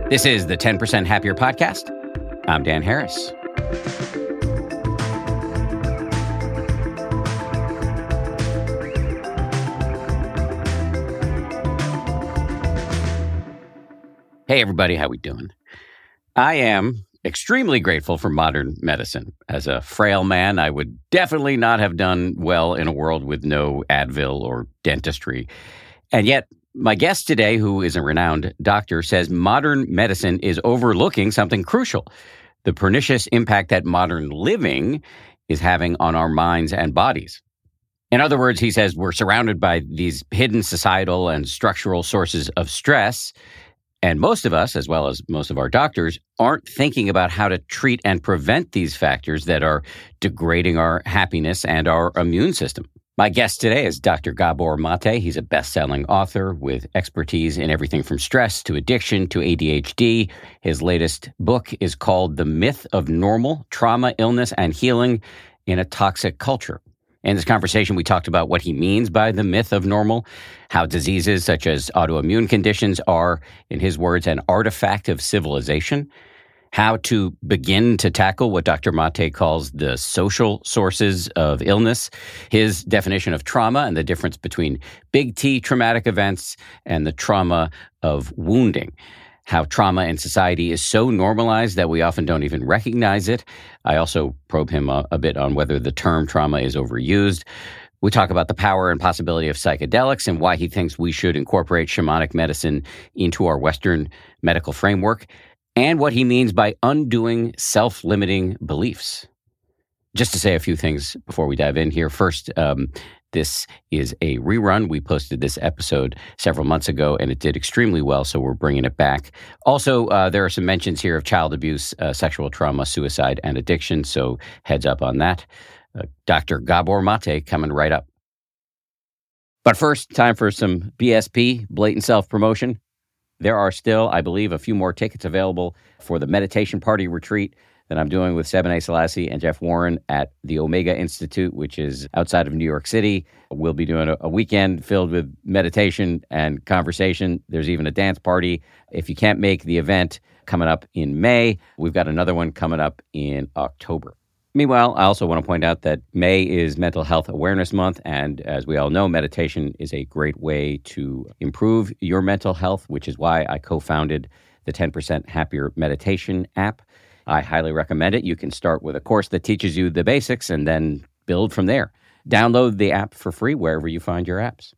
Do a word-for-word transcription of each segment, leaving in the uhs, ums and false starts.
This is the ten percent Happier Podcast. I'm Dan Harris. Hey, everybody. How we doing? I am extremely grateful for modern medicine. As a frail man, I would definitely not have done well in a world with no Advil or dentistry. And yet, my guest today, who is a renowned doctor, says modern medicine is overlooking something crucial: the pernicious impact that modern living is having on our minds and bodies. In other words, he says we're surrounded by these hidden societal and structural sources of stress, and most of us, as well as most of our doctors, aren't thinking about how to treat and prevent these factors that are degrading our happiness and our immune system. My guest today is Doctor Gabor Mate. He's a best-selling author with expertise in everything from stress to addiction to A D H D. His latest book is called The Myth of Normal: Trauma, Illness, and Healing in a Toxic Culture. In this conversation, we talked about what he means by the myth of normal, how diseases such as autoimmune conditions are, in his words, an artifact of civilization, how to begin to tackle what Doctor Mate calls the social sources of illness, his definition of trauma and the difference between big T traumatic events and the trauma of wounding, how trauma in society is so normalized that we often don't even recognize it. I also probe him a, a bit on whether the term trauma is overused. We talk about the power and possibility of psychedelics and why he thinks we should incorporate shamanic medicine into our Western medical framework, and what he means by undoing self-limiting beliefs. Just to say a few things before we dive in here. First, um, this is a rerun. We posted this episode several months ago, and it did extremely well, so we're bringing it back. Also, uh, there are some mentions here of child abuse, uh, sexual trauma, suicide, and addiction, so heads up on that. Uh, Doctor Gabor Mate coming right up. But first, time for some B S P, blatant self-promotion. There are still, I believe, a few more tickets available for the meditation party retreat that I'm doing with Sebene Selassie and Jeff Warren at the Omega Institute, which is outside of New York City. We'll be doing a, a weekend filled with meditation and conversation. There's even a dance party. If you can't make the event coming up in May, we've got another one coming up in October. Meanwhile, I also want to point out that May is Mental Health Awareness Month, and as we all know, meditation is a great way to improve your mental health, which is why I co-founded the ten percent Happier Meditation app. I highly recommend it. You can start with a course that teaches you the basics and then build from there. Download the app for free wherever you find your apps.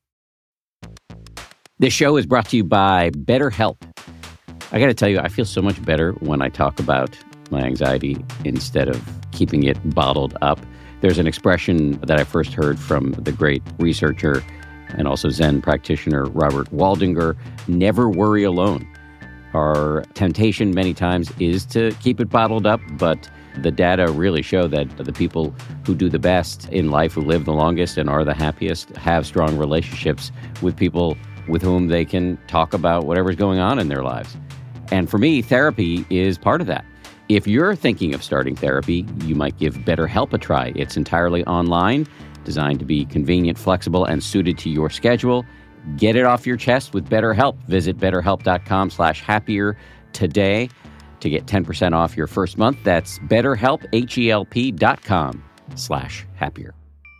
This show is brought to you by BetterHelp. I got to tell you, I feel so much better when I talk about my anxiety instead of keeping it bottled up. There's an expression that I first heard from the great researcher and also Zen practitioner Robert Waldinger: never worry alone. Our temptation many times is to keep it bottled up, but the data really show that the people who do the best in life, who live the longest and are the happiest, have strong relationships with people with whom they can talk about whatever's going on in their lives. And for me, therapy is part of that. If you're thinking of starting therapy, you might give BetterHelp a try. It's entirely online, designed to be convenient, flexible, and suited to your schedule. Get it off your chest with BetterHelp. Visit betterhelp.com slash happier today to get ten percent off your first month. That's betterhelp, H-E-L-P dot com slash happier.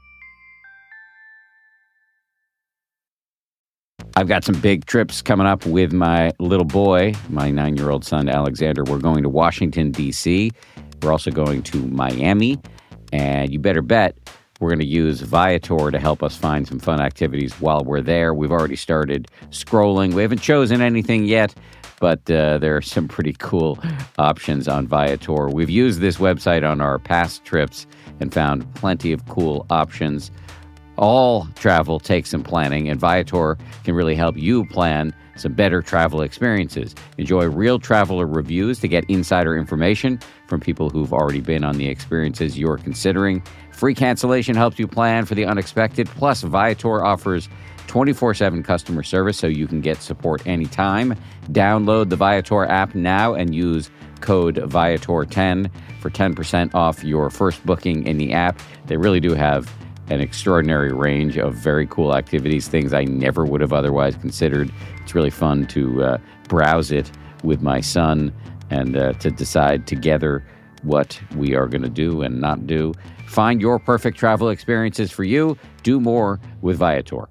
I've got some big trips coming up with my little boy, my nine-year-old son, Alexander. We're going to Washington, D C We're also going to Miami. And you better bet we're going to use Viator to help us find some fun activities while we're there. We've already started scrolling. We haven't chosen anything yet, but uh, there are some pretty cool options on Viator. We've used this website on our past trips and found plenty of cool options. All travel takes some planning, and Viator can really help you plan some better travel experiences. Enjoy real traveler reviews to get insider information from people who've already been on the experiences you're considering. Free cancellation helps you plan for the unexpected. Plus, Viator offers twenty-four seven customer service so you can get support anytime. Download the Viator app now and use code Viator ten for ten percent off your first booking in the app. They really do have an extraordinary range of very cool activities, things I never would have otherwise considered. It's really fun to uh, browse it with my son and uh, to decide together what we are going to do and not do. Find your perfect travel experiences for you. Do more with Viator.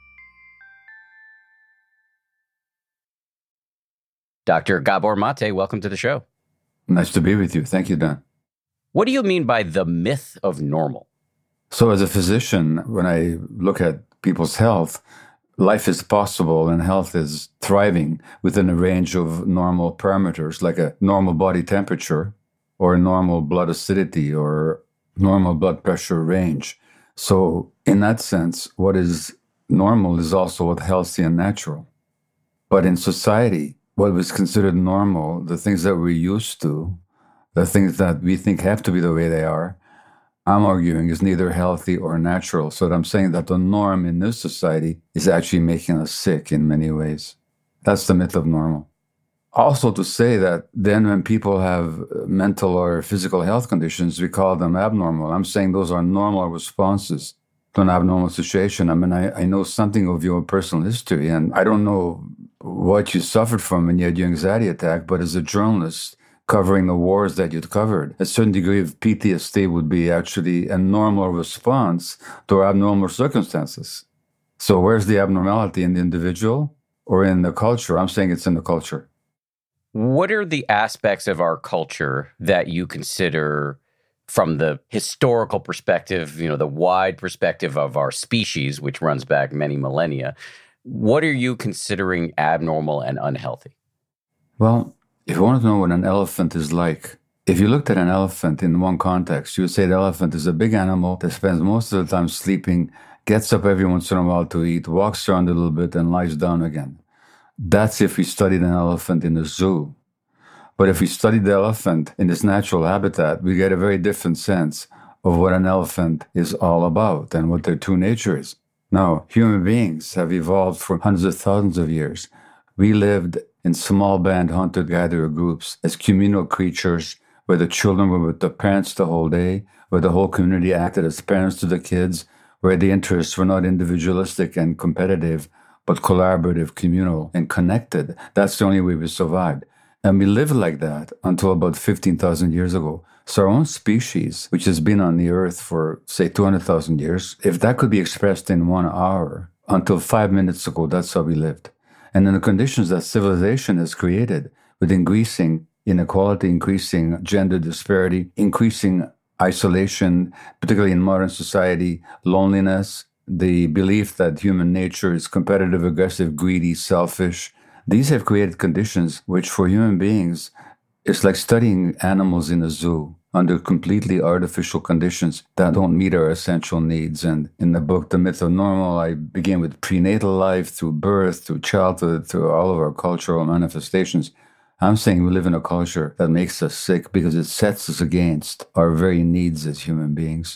Doctor Gabor Mate, welcome to the show. Nice to be with you. Thank you, Dan. What do you mean by the myth of normal? So as a physician, when I look at people's health, life is possible and health is thriving within a range of normal parameters, like a normal body temperature or a normal blood acidity or normal blood pressure range. So in that sense, what is normal is also what healthy and natural. But in society, what was considered normal, the things that we're used to, the things that we think have to be the way they are, I'm arguing is neither healthy or natural. So I'm saying that the norm in this society is actually making us sick in many ways. That's the myth of normal. Also to say that then when people have mental or physical health conditions, we call them abnormal. I'm saying those are normal responses to an abnormal situation. I mean, I, I know something of your personal history, and I don't know what you suffered from when you had your anxiety attack, but as a journalist covering the wars that you'd covered, a certain degree of P T S D would be actually a normal response to abnormal circumstances. So where's the abnormality, in the individual or in the culture? I'm saying it's in the culture. What are the aspects of our culture that you consider, from the historical perspective, you know, the wide perspective of our species, which runs back many millennia, what are you considering abnormal and unhealthy? Well, if you want to know what an elephant is like, if you looked at an elephant in one context, you would say the elephant is a big animal that spends most of the time sleeping, gets up every once in a while to eat, walks around a little bit, and lies down again. That's if we studied an elephant in a zoo. But if we studied the elephant in its natural habitat, we get a very different sense of what an elephant is all about and what their true nature is. Now, human beings have evolved for hundreds of thousands of years. We lived in small band hunter-gatherer groups as communal creatures where the children were with the parents the whole day, where the whole community acted as parents to the kids, where the interests were not individualistic and competitive, but collaborative, communal, and connected. That's the only way we survived. And we lived like that until about fifteen thousand years ago. So our own species, which has been on the earth for, say, two hundred thousand years, if that could be expressed in one hour, until five minutes ago, that's how we lived. And in the conditions that civilization has created, with increasing inequality, increasing gender disparity, increasing isolation, particularly in modern society, loneliness, the belief that human nature is competitive, aggressive, greedy, selfish, these have created conditions which for human beings, it's like studying animals in a zoo under completely artificial conditions that don't meet our essential needs. And in the book, The Myth of Normal, I begin with prenatal life, through birth, through childhood, through all of our cultural manifestations. I'm saying we live in a culture that makes us sick because it sets us against our very needs as human beings.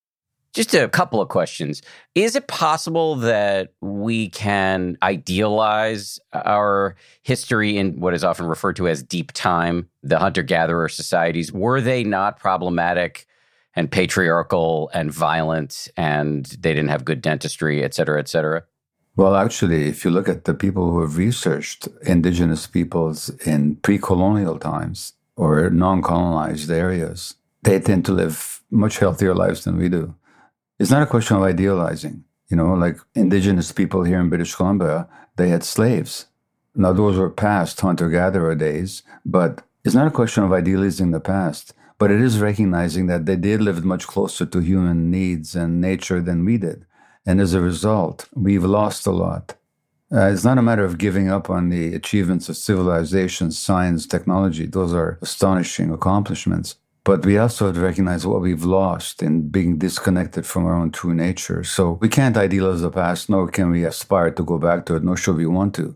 Just a couple of questions. Is it possible that we can idealize our history in what is often referred to as deep time, the hunter-gatherer societies? Were they not problematic and patriarchal and violent, and they didn't have good dentistry, et cetera, et cetera? Well, actually, if you look at the people who have researched indigenous peoples in pre-colonial times or non-colonized areas, they tend to live much healthier lives than we do. It's not a question of idealizing. You know, like indigenous people here in British Columbia, they had slaves. Now, those were past hunter-gatherer days, but it's not a question of idealizing the past, but it is recognizing that they did live much closer to human needs and nature than we did. And as a result, we've lost a lot. Uh, it's not a matter of giving up on the achievements of civilization, science, technology. Those are astonishing accomplishments. But we also have to recognize what we've lost in being disconnected from our own true nature. So we can't idealize the past, nor can we aspire to go back to it, nor should we want to.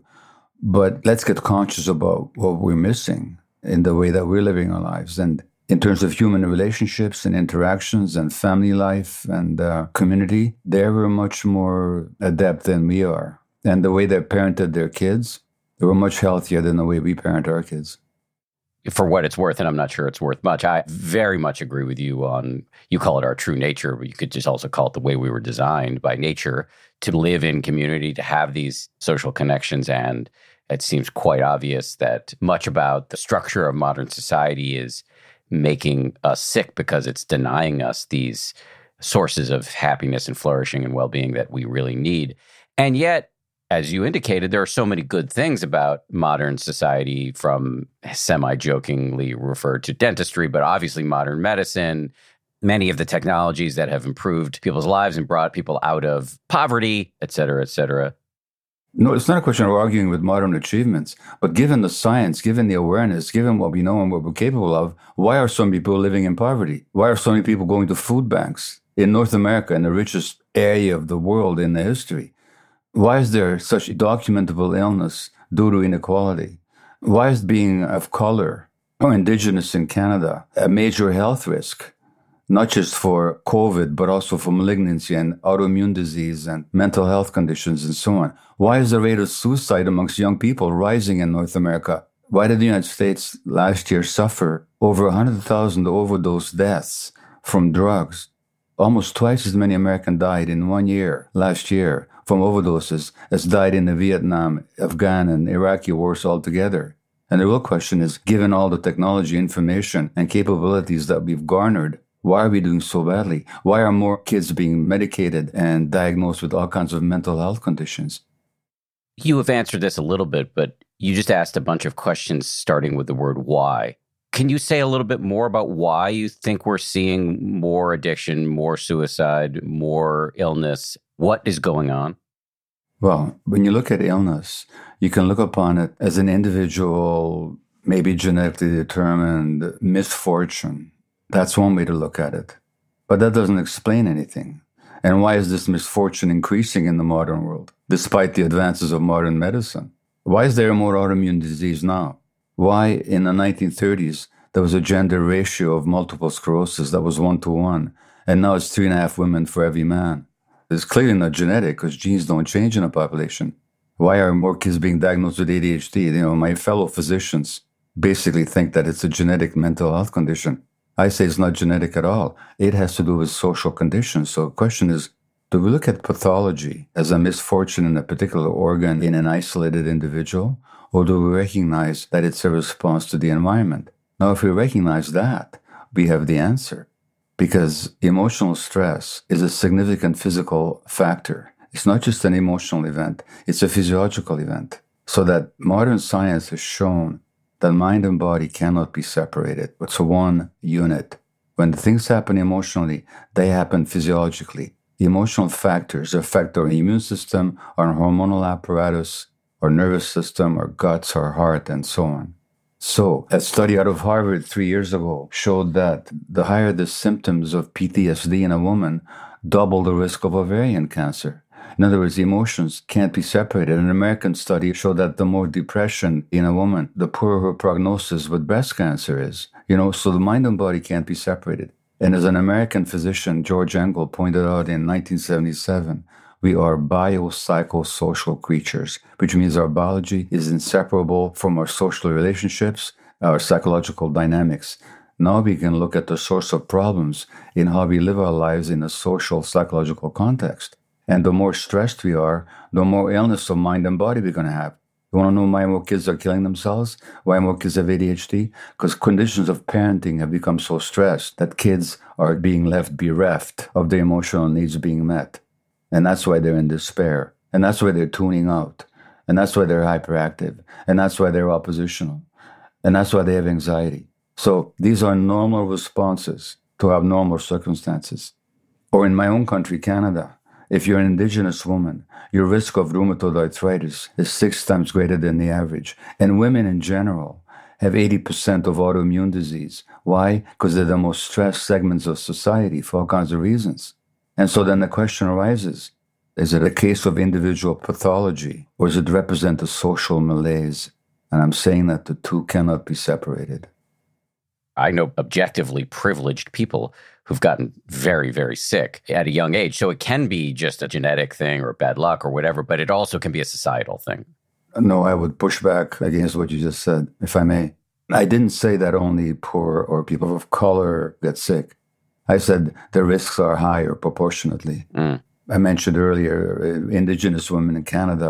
But let's get conscious about what we're missing in the way that we're living our lives. And in terms of human relationships and interactions and family life and uh, community, they were much more adept than we are. And the way they parented their kids, they were much healthier than the way we parent our kids. For what it's worth, and I'm not sure it's worth much, I very much agree with you on, you call it our true nature, but you could just also call it the way we were designed by nature to live in community, to have these social connections and It seems quite obvious that much about the structure of modern society is making us sick because it's denying us these sources of happiness and flourishing and well-being that we really need. And yet, as you indicated, there are so many good things about modern society, from semi-jokingly referred to dentistry, but obviously modern medicine, many of the technologies that have improved people's lives and brought people out of poverty, et cetera, et cetera. No, it's not a question of arguing with modern achievements, but given the science, given the awareness, given what we know and what we're capable of, why are so many people living in poverty? Why are so many people going to food banks in North America, in the richest area of the world in the history? Why is there such documentable illness due to inequality? Why is being of color or indigenous in Canada a major health risk? Not just for COVID, but also for malignancy and autoimmune disease and mental health conditions and so on. Why is the rate of suicide amongst young people rising in North America? Why did the United States last year suffer over one hundred thousand overdose deaths from drugs? Almost twice as many Americans died in one year last year from overdoses as died in the Vietnam, Afghan, and Iraqi wars altogether. And the real question is, given all the technology, information, and capabilities that we've garnered, why are we doing so badly? Why are more kids being medicated and diagnosed with all kinds of mental health conditions? You have answered this a little bit, but you just asked a bunch of questions starting with the word why. Can you say a little bit more about why you think we're seeing more addiction, more suicide, more illness? What is going on? Well, when you look at illness, you can look upon it as an individual, maybe genetically determined misfortune. That's one way to look at it. But that doesn't explain anything. And why is this misfortune increasing in the modern world, despite the advances of modern medicine? Why is there more autoimmune disease now? Why in the nineteen thirties there was a gender ratio of multiple sclerosis that was one to one, and now it's three and a half women for every man? It's clearly not genetic because genes don't change in a population. Why are more kids being diagnosed with A D H D? You know, my fellow physicians basically think that it's a genetic mental health condition. I say it's not genetic at all. It has to do with social conditions. So the question is, do we look at pathology as a misfortune in a particular organ in an isolated individual, or do we recognize that it's a response to the environment? Now, if we recognize that, we have the answer. Because emotional stress is a significant physical factor. It's not just an emotional event, it's a physiological event. So that modern science has shown that mind and body cannot be separated. It's one unit. When the things happen emotionally, they happen physiologically. The emotional factors affect our immune system, our hormonal apparatus, our nervous system, our guts, our heart, and so on. So, a study out of Harvard three years ago showed that the higher the symptoms of P T S D in a woman, double the risk of ovarian cancer. In other words, emotions can't be separated. An American study showed that the more depression in a woman, the poorer her prognosis with breast cancer is. You know, so the mind and body can't be separated. And as an American physician, George Engel, pointed out in nineteen seventy-seven, we are biopsychosocial creatures, which means our biology is inseparable from our social relationships, our psychological dynamics. Now we can look at the source of problems in how we live our lives in a social, psychological context. And the more stressed we are, the more illness of mind and body we're going to have. You want to know why more kids are killing themselves? Why more kids have A D H D? Because conditions of parenting have become so stressed that kids are being left bereft of their emotional needs being met. And that's why they're in despair. And that's why they're tuning out. And that's why they're hyperactive. And that's why they're oppositional. And that's why they have anxiety. So these are normal responses to abnormal circumstances. Or in my own country, Canada, if you're an indigenous woman, your risk of rheumatoid arthritis is six times greater than the average. And women in general have eighty percent of autoimmune disease. Why? Because they're the most stressed segments of society for all kinds of reasons. And so then the question arises, is it a case of individual pathology, or does it represent a social malaise? And I'm saying that the two cannot be separated. I know objectively privileged people who've gotten very, very sick at a young age. So it can be just a genetic thing or bad luck or whatever, but it also can be a societal thing. No, I would push back against what you just said, if I may. I didn't say that only poor or people of color get sick. I said the risks are higher proportionately. Mm. I mentioned earlier, indigenous women in Canada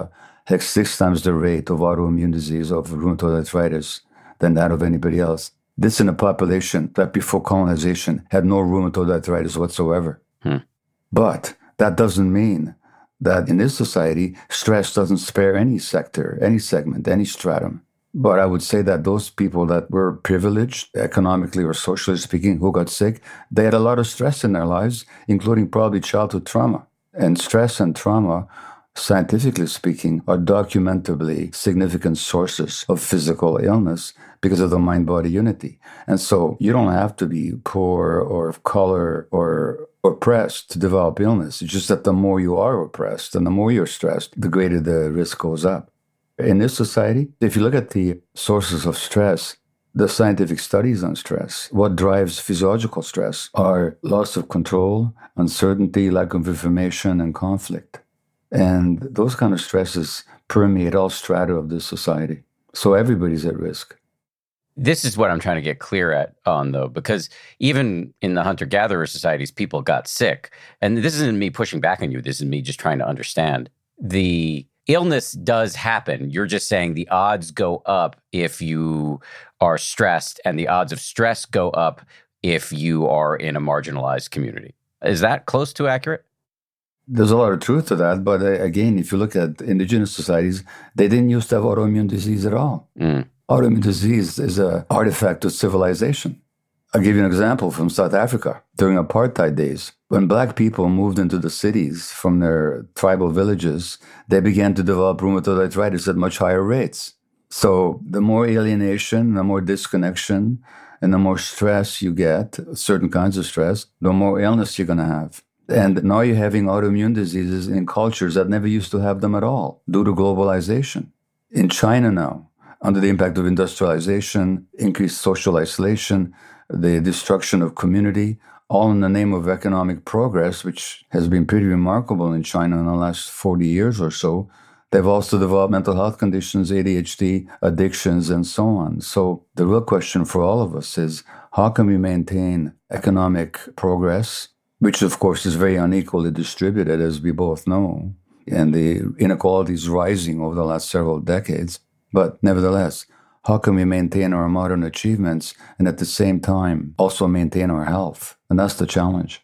has six times the rate of autoimmune disease of rheumatoid arthritis than that of anybody else. This in a population that before colonization had no rheumatoid arthritis whatsoever. Hmm. But that doesn't mean that in this society, stress doesn't spare any sector, any segment, any stratum. But I would say that those people that were privileged, economically or socially speaking, who got sick, they had a lot of stress in their lives, including probably childhood trauma. And stress and trauma, scientifically speaking, are documentably significant sources of physical illness because of the mind-body unity. And so you don't have to be poor or of color or oppressed to develop illness. It's just that the more you are oppressed and the more you're stressed, the greater the risk goes up. In this society, if you look at the sources of stress, the scientific studies on stress, what drives physiological stress are loss of control, uncertainty, lack of information, and conflict. And those kind of stresses permeate all strata of this society. So everybody's at risk. This is what I'm trying to get clear at on, though, because even in the hunter-gatherer societies, people got sick. And this isn't me pushing back on you. This is me just trying to understand. The illness does happen. You're just saying the odds go up if you are stressed, and the odds of stress go up if you are in a marginalized community. Is that close to accurate? There's a lot of truth to that. But uh, again, if you look at indigenous societies, they didn't used to have autoimmune disease at all. Mm. Autoimmune disease is an artifact of civilization. I'll give you an example from South Africa. During apartheid days, when black people moved into the cities from their tribal villages, they began to develop rheumatoid arthritis at much higher rates. So the more alienation, the more disconnection, and the more stress you get, certain kinds of stress, the more illness you're going to have. And now you're having autoimmune diseases in cultures that never used to have them at all due to globalization. In China now, under the impact of industrialization, increased social isolation, the destruction of community, all in the name of economic progress, which has been pretty remarkable in China in the last forty years or so. They've also developed mental health conditions, A D H D, addictions, and so on. So the real question for all of us is, how can we maintain economic progress, which of course is very unequally distributed, as we both know, and the inequality is rising over the last several decades. But nevertheless, how can we maintain our modern achievements and at the same time also maintain our health? And that's the challenge.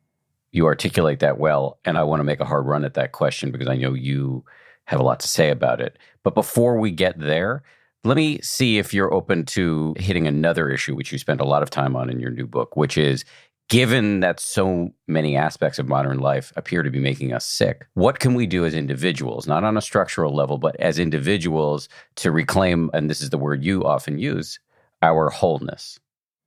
You articulate that well, and I want to make a hard run at that question because I know you have a lot to say about it. But before we get there, let me see if you're open to hitting another issue, which you spend a lot of time on in your new book, which is, given that so many aspects of modern life appear to be making us sick, what can we do as individuals, not on a structural level, but as individuals to reclaim, and this is the word you often use, our wholeness?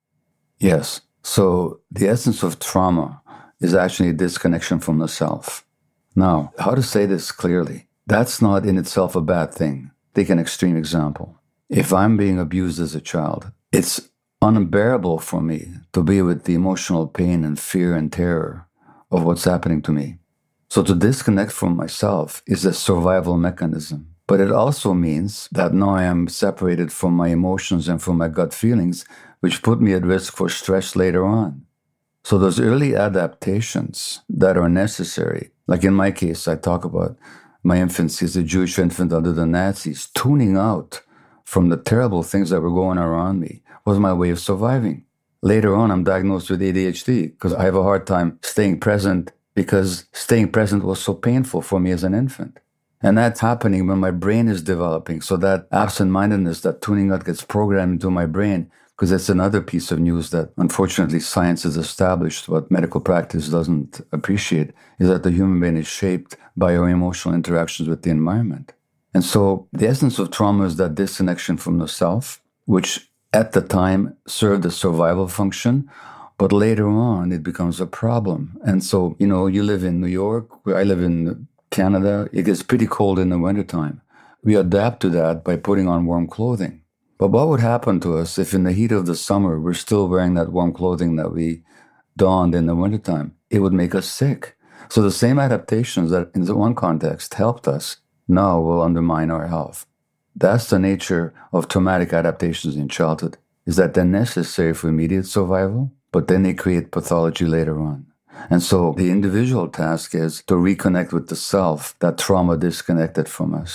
Yes. So the essence of trauma is actually a disconnection from the self. Now, how to say this clearly? That's not in itself a bad thing. Take an extreme example. If I'm being abused as a child, it's unbearable for me to be with the emotional pain and fear and terror of what's happening to me. So to disconnect from myself is a survival mechanism. But it also means that now I am separated from my emotions and from my gut feelings, which put me at risk for stress later on. So those early adaptations that are necessary, like in my case, I talk about my infancy as a Jewish infant under the Nazis, tuning out from the terrible things that were going around me was my way of surviving. Later on, I'm diagnosed with A D H D because I have a hard time staying present because staying present was so painful for me as an infant. And that's happening when my brain is developing. So that absent-mindedness, that tuning out gets programmed into my brain, because that's another piece of news that unfortunately science has established, but medical practice doesn't appreciate, is that the human brain is shaped by our emotional interactions with the environment. And so the essence of trauma is that disconnection from the self, which at the time served a survival function, but later on it becomes a problem. And so, you know, you live in New York, I live in Canada, it gets pretty cold in the wintertime. We adapt to that by putting on warm clothing. But what would happen to us if in the heat of the summer we're still wearing that warm clothing that we donned in the wintertime? It would make us sick. So the same adaptations that in the one context helped us now will undermine our health. That's the nature of traumatic adaptations in childhood, is that they're necessary for immediate survival, but then they create pathology later on. And so the individual task is to reconnect with the self that trauma disconnected from us.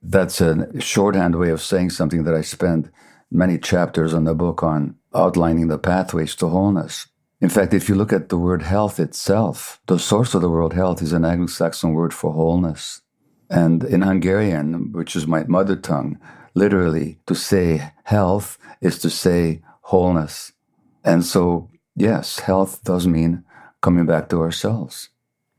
That's a shorthand way of saying something that I spend many chapters in the book on, outlining the pathways to wholeness. In fact, if you look at the word health itself, the source of the word health is an Anglo-Saxon word for wholeness. And in Hungarian, which is my mother tongue, literally to say health is to say wholeness. And so, yes, health does mean coming back to ourselves.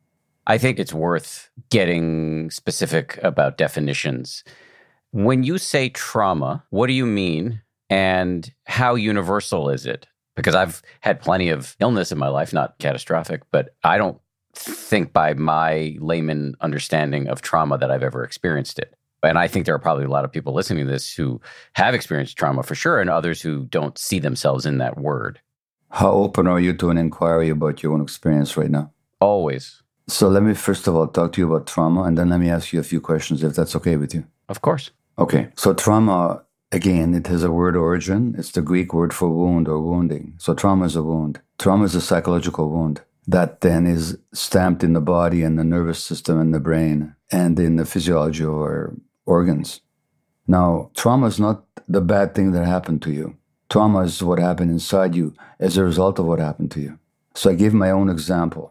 I think it's worth getting specific about definitions. When you say trauma, what do you mean and how universal is it? Because I've had plenty of illness in my life, not catastrophic, but I don't think by my layman understanding of trauma that I've ever experienced it. And I think there are probably a lot of people listening to this who have experienced trauma for sure, and others who don't see themselves in that word. How open are you to an inquiry about your own experience right now? Always. So let me first of all talk to you about trauma, and then let me ask you a few questions if that's okay with you. Of course. Okay. So trauma, again, it has a word origin. It's the Greek word for wound or wounding. So trauma is a wound. Trauma is a psychological wound that then is stamped in the body and the nervous system and the brain and in the physiology of our organs. Now, trauma is not the bad thing that happened to you. Trauma is what happened inside you as a result of what happened to you. So I give my own example.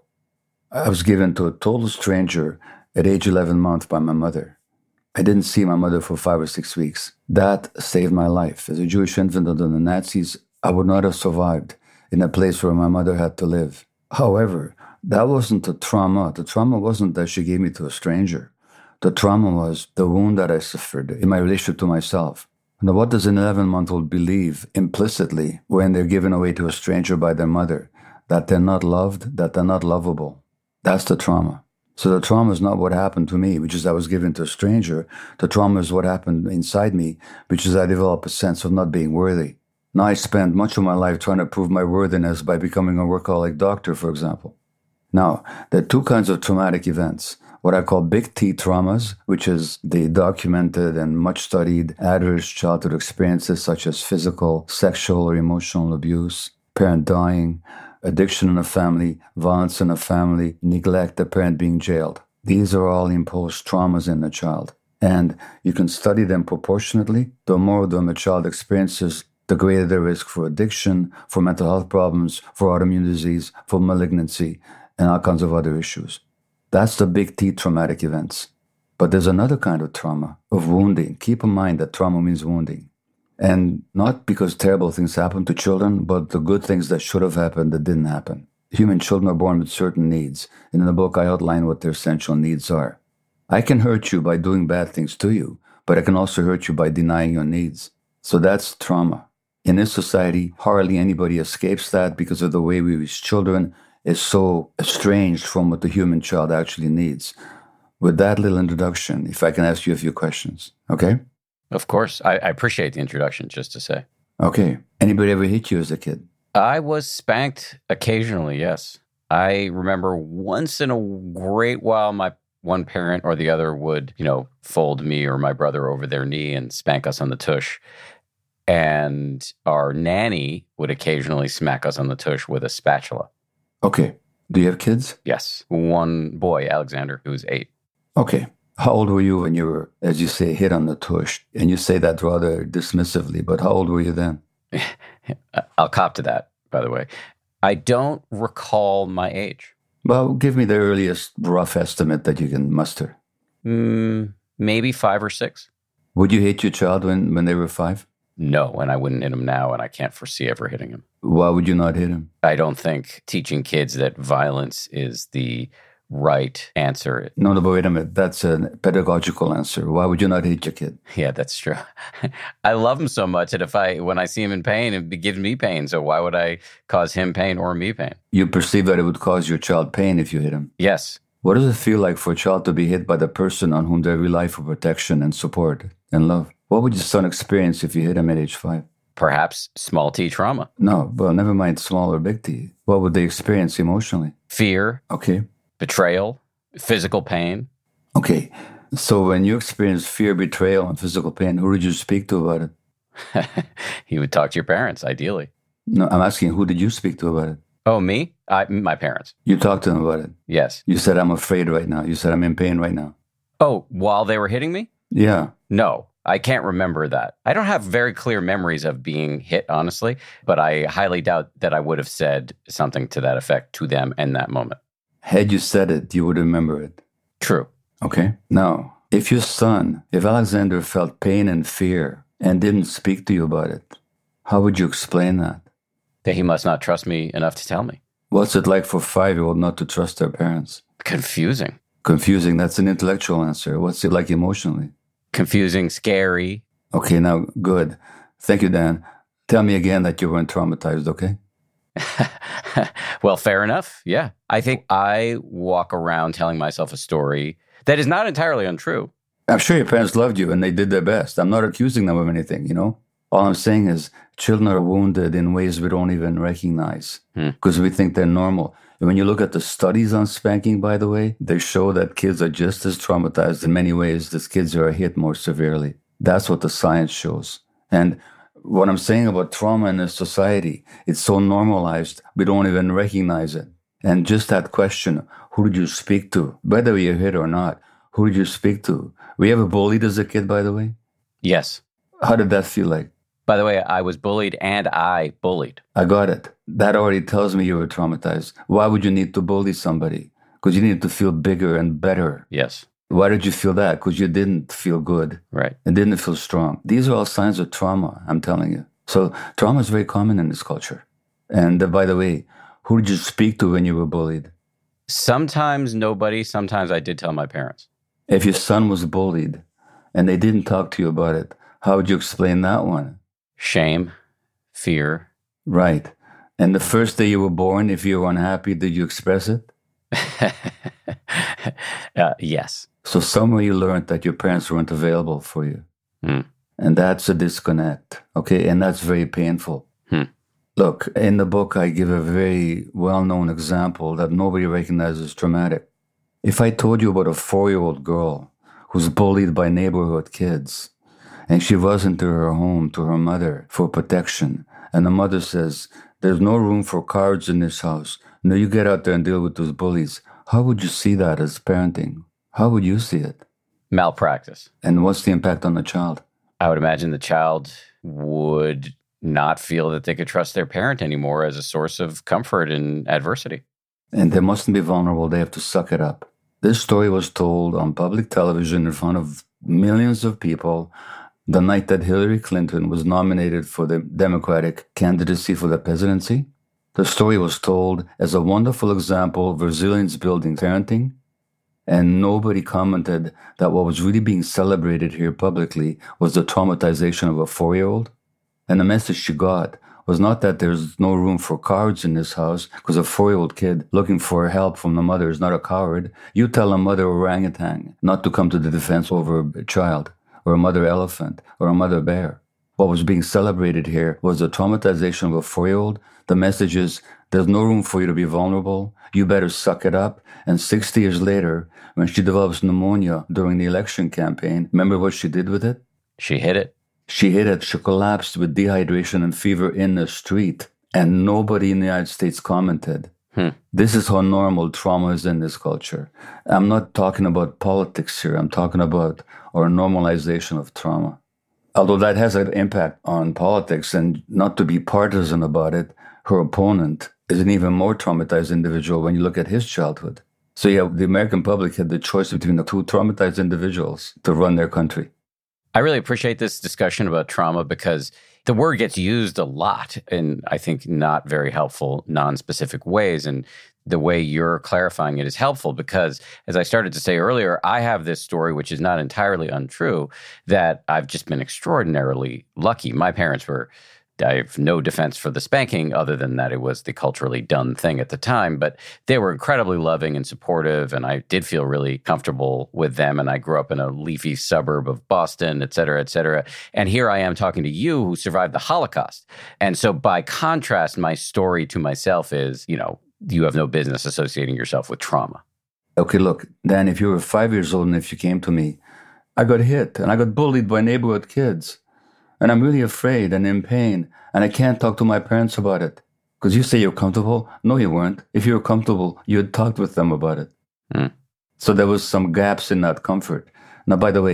I was given to a total stranger at age eleven months by my mother. I didn't see my mother for five or six weeks. That saved my life. As a Jewish infant under the Nazis, I would not have survived in a place where my mother had to live. However, that wasn't a trauma. The trauma wasn't that she gave me to a stranger. The trauma was the wound that I suffered in my relationship to myself. Now, what does an eleven-month-old believe implicitly when they're given away to a stranger by their mother? That they're not loved, that they're not lovable. That's the trauma. So the trauma is not what happened to me, which is I was given to a stranger. The trauma is what happened inside me, which is I developed a sense of not being worthy. Now I spend much of my life trying to prove my worthiness by becoming a workaholic doctor, for example. Now, there are two kinds of traumatic events. What I call big T traumas, which is the documented and much studied adverse childhood experiences such as physical, sexual, or emotional abuse, parent dying, addiction in a family, violence in a family, neglect, a parent being jailed. These are all imposed traumas in the child. And you can study them proportionately. The more of them a child experiences, the greater the risk for addiction, for mental health problems, for autoimmune disease, for malignancy, and all kinds of other issues. That's the big T traumatic events. But there's another kind of trauma, of wounding. Keep in mind that trauma means wounding. And not because terrible things happen to children, but the good things that should have happened that didn't happen. Human children are born with certain needs. And in the book, I outline what their essential needs are. I can hurt you by doing bad things to you, but I can also hurt you by denying your needs. So that's trauma. In this society, hardly anybody escapes that because of the way we raise children is so estranged from what the human child actually needs. With that little introduction, if I can ask you a few questions, okay? Of course. I, I appreciate the introduction, just to say. Okay. Anybody ever hit you as a kid? I was spanked occasionally, yes. I remember once in a great while, my one parent or the other would, you know, fold me or my brother over their knee and spank us on the tush. And our nanny would occasionally smack us on the tush with a spatula. Okay. Do you have kids? Yes. One boy, Alexander, who's eight. Okay. How old were you when you were, as you say, hit on the tush? And you say that rather dismissively, but how old were you then? I'll cop to that, by the way. I don't recall my age. Well, give me the earliest rough estimate that you can muster. Mm, maybe five or six. Would you hit your child when, when they were five? No, and I wouldn't hit him now, and I can't foresee ever hitting him. Why would you not hit him? I don't think teaching kids that violence is the right answer. No, no, but wait a minute. That's a pedagogical answer. Why would you not hit your kid? Yeah, that's true. I love him so much that if I, when I see him in pain, it gives me pain. So why would I cause him pain or me pain? You perceive that it would cause your child pain if you hit him? Yes. What does it feel like for a child to be hit by the person on whom they rely for protection and support and love? What would your son experience if you hit him at age five? Perhaps small t trauma. No, well, never mind small or big T. What would they experience emotionally? Fear. Okay. Betrayal. Physical pain. Okay. So when you experience fear, betrayal, and physical pain, who did you speak to about it? You would talk to your parents, ideally. No, I'm asking, who did you speak to about it? Oh, me? I, my parents. You talked to them about it? Yes. You said, I'm afraid right now. You said, I'm in pain right now. Oh, while they were hitting me? Yeah. No, I can't remember that. I don't have very clear memories of being hit, honestly, but I highly doubt that I would have said something to that effect to them in that moment. Had you said it, you would remember it. True. Okay. Now, if your son, if Alexander felt pain and fear and didn't speak to you about it, how would you explain that? That he must not trust me enough to tell me. What's it like for a five-year-old not to trust their parents? Confusing. Confusing. That's an intellectual answer. What's it like emotionally? Confusing, scary. Okay, now, good. Thank you, Dan. Tell me again that you weren't traumatized, okay? Well, fair enough. Yeah. I think I walk around telling myself a story that is not entirely untrue. I'm sure your parents loved you and they did their best. I'm not accusing them of anything, you know? All I'm saying is children are wounded in ways we don't even recognize because hmm. we think they're normal. And when you look at the studies on spanking, by the way, they show that kids are just as traumatized in many ways as kids who are hit more severely. That's what the science shows. And what I'm saying about trauma in a society, it's so normalized, we don't even recognize it. And just that question, who did you speak to? Whether you're hit or not, who did you speak to? Were you ever bullied as a kid, by the way? Yes. How did that feel like? By the way, I was bullied and I bullied. I got it. That already tells me you were traumatized. Why would you need to bully somebody? Because you needed to feel bigger and better. Yes. Why did you feel that? Because you didn't feel good. Right. And didn't feel strong. These are all signs of trauma, I'm telling you. So trauma is very common in this culture. And uh, by the way, who did you speak to when you were bullied? Sometimes nobody. Sometimes I did tell my parents. If your son was bullied and they didn't talk to you about it, how would you explain that one? Shame, fear. Right. And the first day you were born, if you were unhappy, did you express it? uh, yes. So somewhere you learned that your parents weren't available for you. Mm. And that's a disconnect. Okay. And that's very painful. Hmm. Look, in the book, I give a very well-known example that nobody recognizes traumatic. If I told you about a four-year-old girl who's bullied by neighborhood kids, and she runs into her home to her mother for protection, and the mother says, there's no room for cowards in this house. No, you get out there and deal with those bullies. How would you see that as parenting? How would you see it? Malpractice. And what's the impact on the child? I would imagine the child would not feel that they could trust their parent anymore as a source of comfort in adversity. And they mustn't be vulnerable. They have to suck it up. This story was told on public television in front of millions of people the night that Hillary Clinton was nominated for the Democratic candidacy for the presidency. The story was told as a wonderful example of resilience building parenting, and nobody commented that what was really being celebrated here publicly was the traumatization of a four-year-old. And the message she got was not that there's no room for cowards in this house, because a four-year-old kid looking for help from the mother is not a coward. You tell a mother orangutan not to come to the defense over a child, or a mother elephant, or a mother bear. What was being celebrated here was the traumatization of a four-year-old. The message is, there's no room for you to be vulnerable. You better suck it up. And sixty years later, when she develops pneumonia during the election campaign, remember what she did with it? She hid it. She hid it. She collapsed with dehydration and fever in the street. And nobody in the United States commented. Hmm. This is how normal trauma is in this culture. I'm not talking about politics here. I'm talking about our normalization of trauma. Although that has an impact on politics, and not to be partisan about it, her opponent is an even more traumatized individual when you look at his childhood. So yeah, the American public had the choice between the two traumatized individuals to run their country. I really appreciate this discussion about trauma because the word gets used a lot in, I think, not very helpful, non-specific ways. And the way you're clarifying it is helpful because, as I started to say earlier, I have this story, which is not entirely untrue, that I've just been extraordinarily lucky. My parents were, I have no defense for the spanking other than that it was the culturally done thing at the time, but they were incredibly loving and supportive, and I did feel really comfortable with them, and I grew up in a leafy suburb of Boston, et cetera, et cetera. And here I am talking to you who survived the Holocaust. And so by contrast, my story to myself is, you know, you have no business associating yourself with trauma. Okay, look, Dan, if you were five years old and if you came to me, I got hit and I got bullied by neighborhood kids. And I'm really afraid and in pain, and I can't talk to my parents about it. Because you say you're comfortable. No, you weren't. If you were comfortable, you had talked with them about it. Mm. So there was some gaps in that comfort. Now, by the way,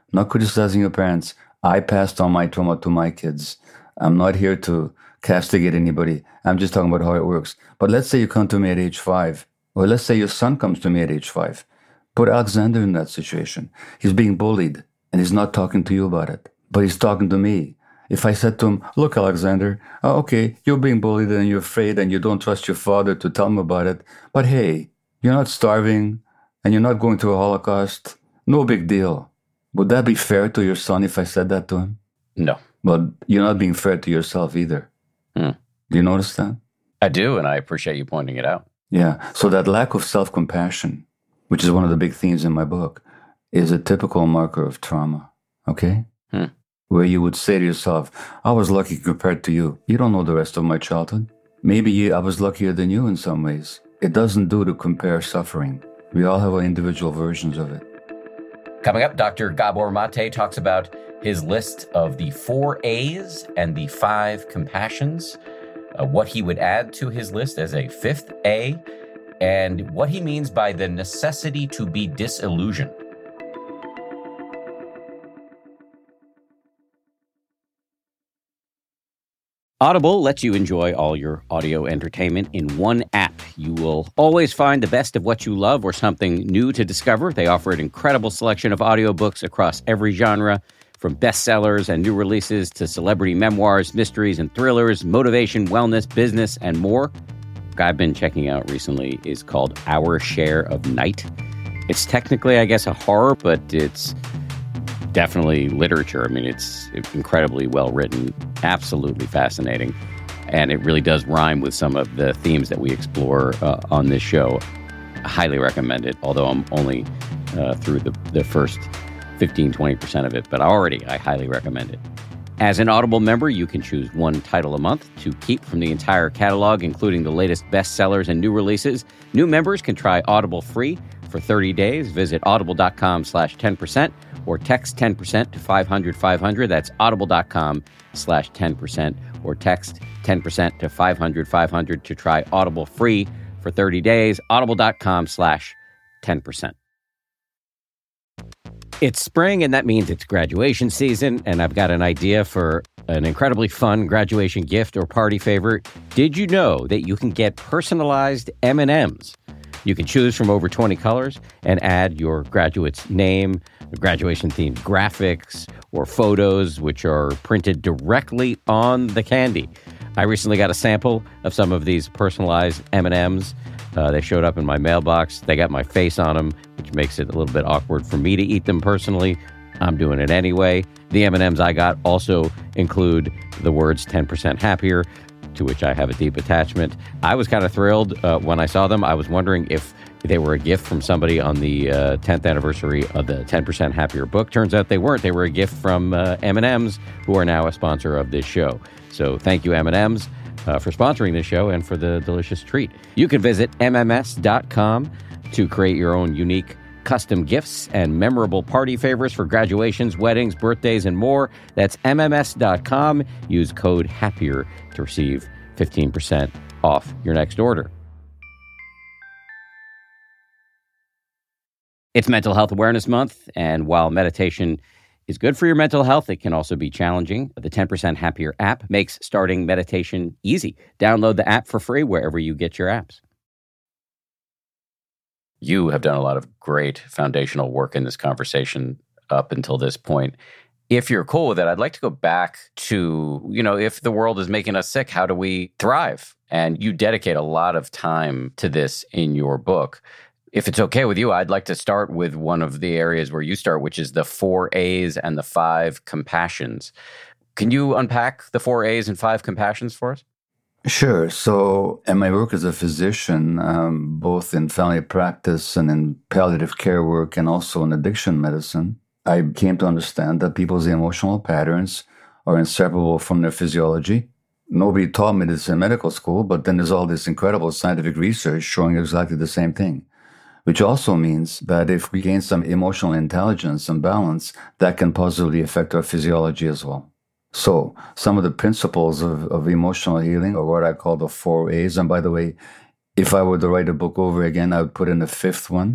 not criticizing your parents. I passed on my trauma to my kids. I'm not here to castigate anybody. I'm just talking about how it works. But let's say you come to me at age five, or let's say your son comes to me at age five. Put Alexander in that situation. He's being bullied, and he's not talking to you about it, but he's talking to me. If I said to him, look, Alexander, oh, okay, you're being bullied and you're afraid and you don't trust your father to tell him about it, but hey, you're not starving and you're not going through a Holocaust. No big deal. Would that be fair to your son if I said that to him? No. But you're not being fair to yourself either. Hmm. Do you notice that? I do, and I appreciate you pointing it out. Yeah. So that lack of self-compassion, which is one of the big themes in my book, is a typical marker of trauma. Okay? Hmm. Where you would say to yourself, I was lucky compared to you. You don't know the rest of my childhood. Maybe you, I was luckier than you in some ways. It doesn't do to compare suffering. We all have our individual versions of it. Coming up, Doctor Gabor Mate talks about his list of the four A's and the five compassions, uh, what he would add to his list as a fifth A, and what he means by the necessity to be disillusioned. Audible lets you enjoy all your audio entertainment in one app. You will always find the best of what you love or something new to discover. They offer an incredible selection of audiobooks across every genre, from bestsellers and new releases to celebrity memoirs, mysteries and thrillers, motivation, wellness, business, and more. What I've been checking out recently is called Our Share of Night. It's technically, I guess, a horror, but it's definitely literature. I mean, it's incredibly well written, absolutely fascinating, and it really does rhyme with some of the themes that we explore uh, on this show. I highly recommend it, although I'm only uh, through the, the first fifteen, twenty percent of it, but already I highly recommend it. As an Audible member, you can choose one title a month to keep from the entire catalog, including the latest bestsellers and new releases. New members can try Audible free for thirty days. Visit audible.com slash 10% or text ten percent to five hundred five hundred. That's audible.com slash 10% or text ten percent to five hundred five hundred to try Audible free for thirty days. Audible.com slash 10%. It's spring, and that means it's graduation season, and I've got an idea for an incredibly fun graduation gift or party favorite. Did you know that you can get personalized M and M's? You can choose from over twenty colors and add your graduate's name, graduation-themed graphics, or photos, which are printed directly on the candy. I recently got a sample of some of these personalized M and M's. Uh, they showed up in my mailbox. They got my face on them, which makes it a little bit awkward for me to eat them personally. I'm doing it anyway. The M and M's I got also include the words ten percent happier, to which I have a deep attachment. I was kind of thrilled uh, when I saw them. I was wondering if they were a gift from somebody on the uh, tenth anniversary of the ten percent Happier book. Turns out they weren't. They were a gift from uh, M and M's, who are now a sponsor of this show. So thank you, M and M's. Uh, for sponsoring this show and for the delicious treat. You can visit M M S dot com to create your own unique custom gifts and memorable party favors for graduations, weddings, birthdays, and more. That's M M S dot com. Use code HAPPIER to receive fifteen percent off your next order. It's Mental Health Awareness Month, and while meditation is good for your mental health, it can also be challenging. The ten percent Happier app makes starting meditation easy. Download the app for free wherever you get your apps. You have done a lot of great foundational work in this conversation up until this point. If you're cool with it, I'd like to go back to, you know, if the world is making us sick, how do we thrive? And you dedicate a lot of time to this in your book. If it's okay with you, I'd like to start with one of the areas where you start, which is the four A's and the five compassions. Can you unpack the four A's and five compassions for us? Sure. So, in my work as a physician, um, both in family practice and in palliative care work and also in addiction medicine, I came to understand that people's emotional patterns are inseparable from their physiology. Nobody taught me this in medical school, but then there's all this incredible scientific research showing exactly the same thing. Which also means that if we gain some emotional intelligence and balance, that can positively affect our physiology as well. So some of the principles of, of emotional healing are what I call the four A's. And by the way, if I were to write a book over again, I would put in the fifth one,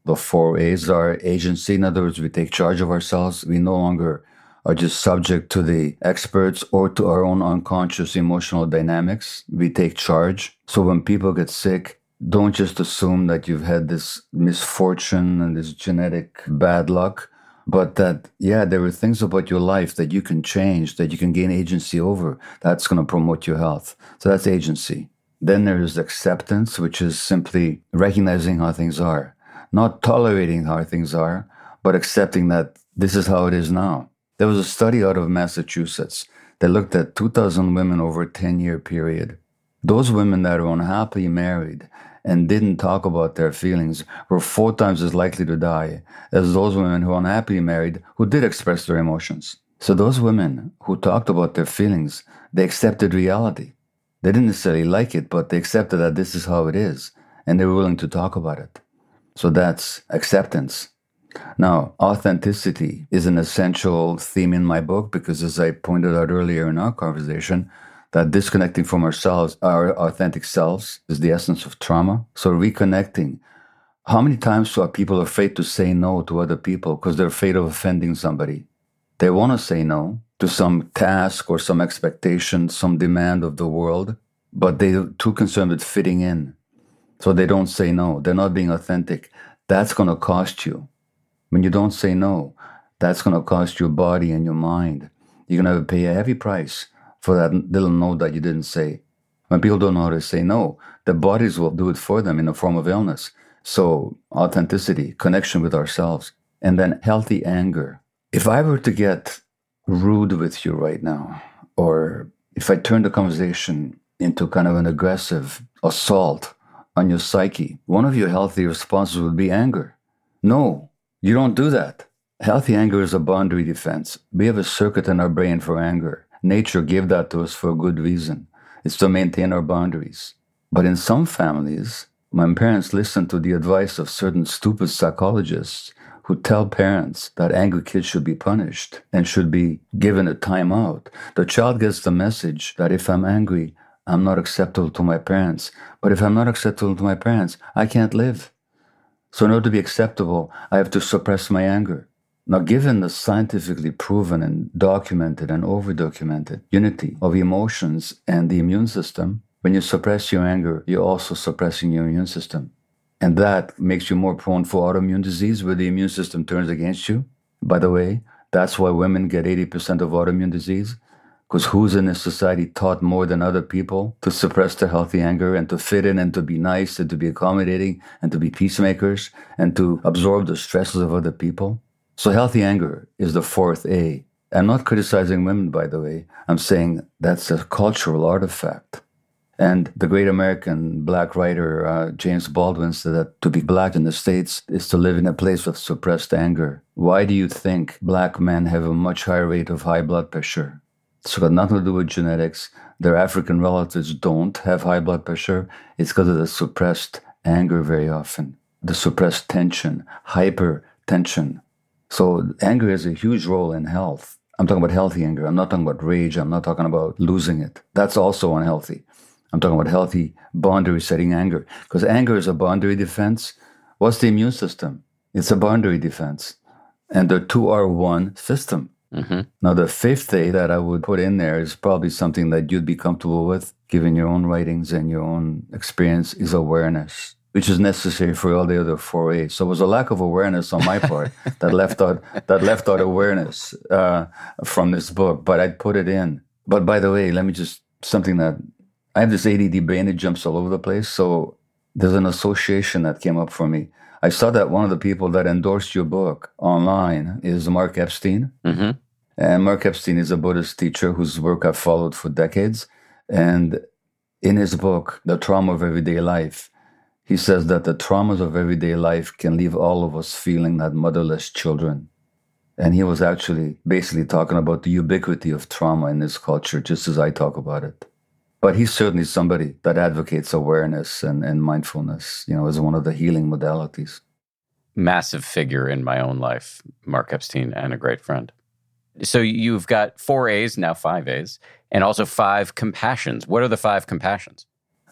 The four A's are agency. In other words, we take charge of ourselves. We no longer are just subject to the experts or to our own unconscious emotional dynamics. We take charge. So when people get sick, don't just assume that you've had this misfortune and this genetic bad luck, but that, yeah, there are things about your life that you can change, that you can gain agency over. That's going to promote your health. So that's agency. Then there is acceptance, which is simply recognizing how things are, not tolerating how things are, but accepting that this is how it is now. There was a study out of Massachusetts that looked at two thousand women over a ten-year period. Those women that are unhappily married and didn't talk about their feelings were four times as likely to die as those women who are unhappily married who did express their emotions. So those women who talked about their feelings, they accepted reality. They didn't necessarily like it, but they accepted that this is how it is, and they were willing to talk about it. So that's acceptance. Now, authenticity is an essential theme in my book because, as I pointed out earlier in our conversation, that disconnecting from ourselves, our authentic selves, is the essence of trauma. So reconnecting. How many times are people afraid to say no to other people because they're afraid of offending somebody? They want to say no to some task or some expectation, some demand of the world, but they're too concerned with fitting in. So they don't say no. They're not being authentic. That's going to cost you. When you don't say no, that's going to cost your body and your mind. You're going to have to pay a heavy price for that little no that you didn't say. When people don't know how to say no, their bodies will do it for them in the form of illness. So authenticity, connection with ourselves, and then healthy anger. If I were to get rude with you right now, or if I turn the conversation into kind of an aggressive assault on your psyche, one of your healthy responses would be anger. No, you don't do that. Healthy anger is a boundary defense. We have a circuit in our brain for anger. Nature gave that to us for a good reason. It's to maintain our boundaries. But in some families, my parents listened to the advice of certain stupid psychologists who tell parents that angry kids should be punished and should be given a timeout. The child gets the message that if I'm angry, I'm not acceptable to my parents. But if I'm not acceptable to my parents, I can't live. So in order to be acceptable, I have to suppress my anger. Now, given the scientifically proven and documented and over-documented unity of emotions and the immune system, when you suppress your anger, you're also suppressing your immune system. And that makes you more prone for autoimmune disease where the immune system turns against you. By the way, that's why women get eighty percent of autoimmune disease, because who's in this society taught more than other people to suppress their healthy anger and to fit in and to be nice and to be accommodating and to be peacemakers and to absorb the stresses of other people? So healthy anger is the fourth A. I'm not criticizing women, by the way. I'm saying that's a cultural artifact. And the great American black writer uh, James Baldwin said that to be black in the States is to live in a place of suppressed anger. Why do you think black men have a much higher rate of high blood pressure? It's got nothing to do with genetics. Their African relatives don't have high blood pressure. It's because of the suppressed anger very often, the suppressed tension, hypertension. So anger has a huge role in health. I'm talking about healthy anger. I'm not talking about rage. I'm not talking about losing it. That's also unhealthy. I'm talking about healthy boundary-setting anger. Because anger is a boundary defense. What's the immune system? It's a boundary defense. And the two are one system. Mm-hmm. Now, the fifth A that I would put in there is probably something that you'd be comfortable with, given your own writings and your own experience, is awareness, which is necessary for all the other four A's. So it was a lack of awareness on my part that left out that left out awareness uh, from this book, but I'd put it in. But by the way, let me just, something that, I have this A D D brain, it jumps all over the place, so there's an association that came up for me. I saw that one of the people that endorsed your book online is Mark Epstein. Mm-hmm. And Mark Epstein is a Buddhist teacher whose work I've followed for decades. And in his book, The Trauma of Everyday Life, he says that the traumas of everyday life can leave all of us feeling like motherless children. And he was actually basically talking about the ubiquity of trauma in this culture, just as I talk about it. But he's certainly somebody that advocates awareness and, and mindfulness, you know, as one of the healing modalities. Massive figure in my own life, Mark Epstein, and a great friend. So you've got four A's, now five A's, and also five compassions. What are the five compassions?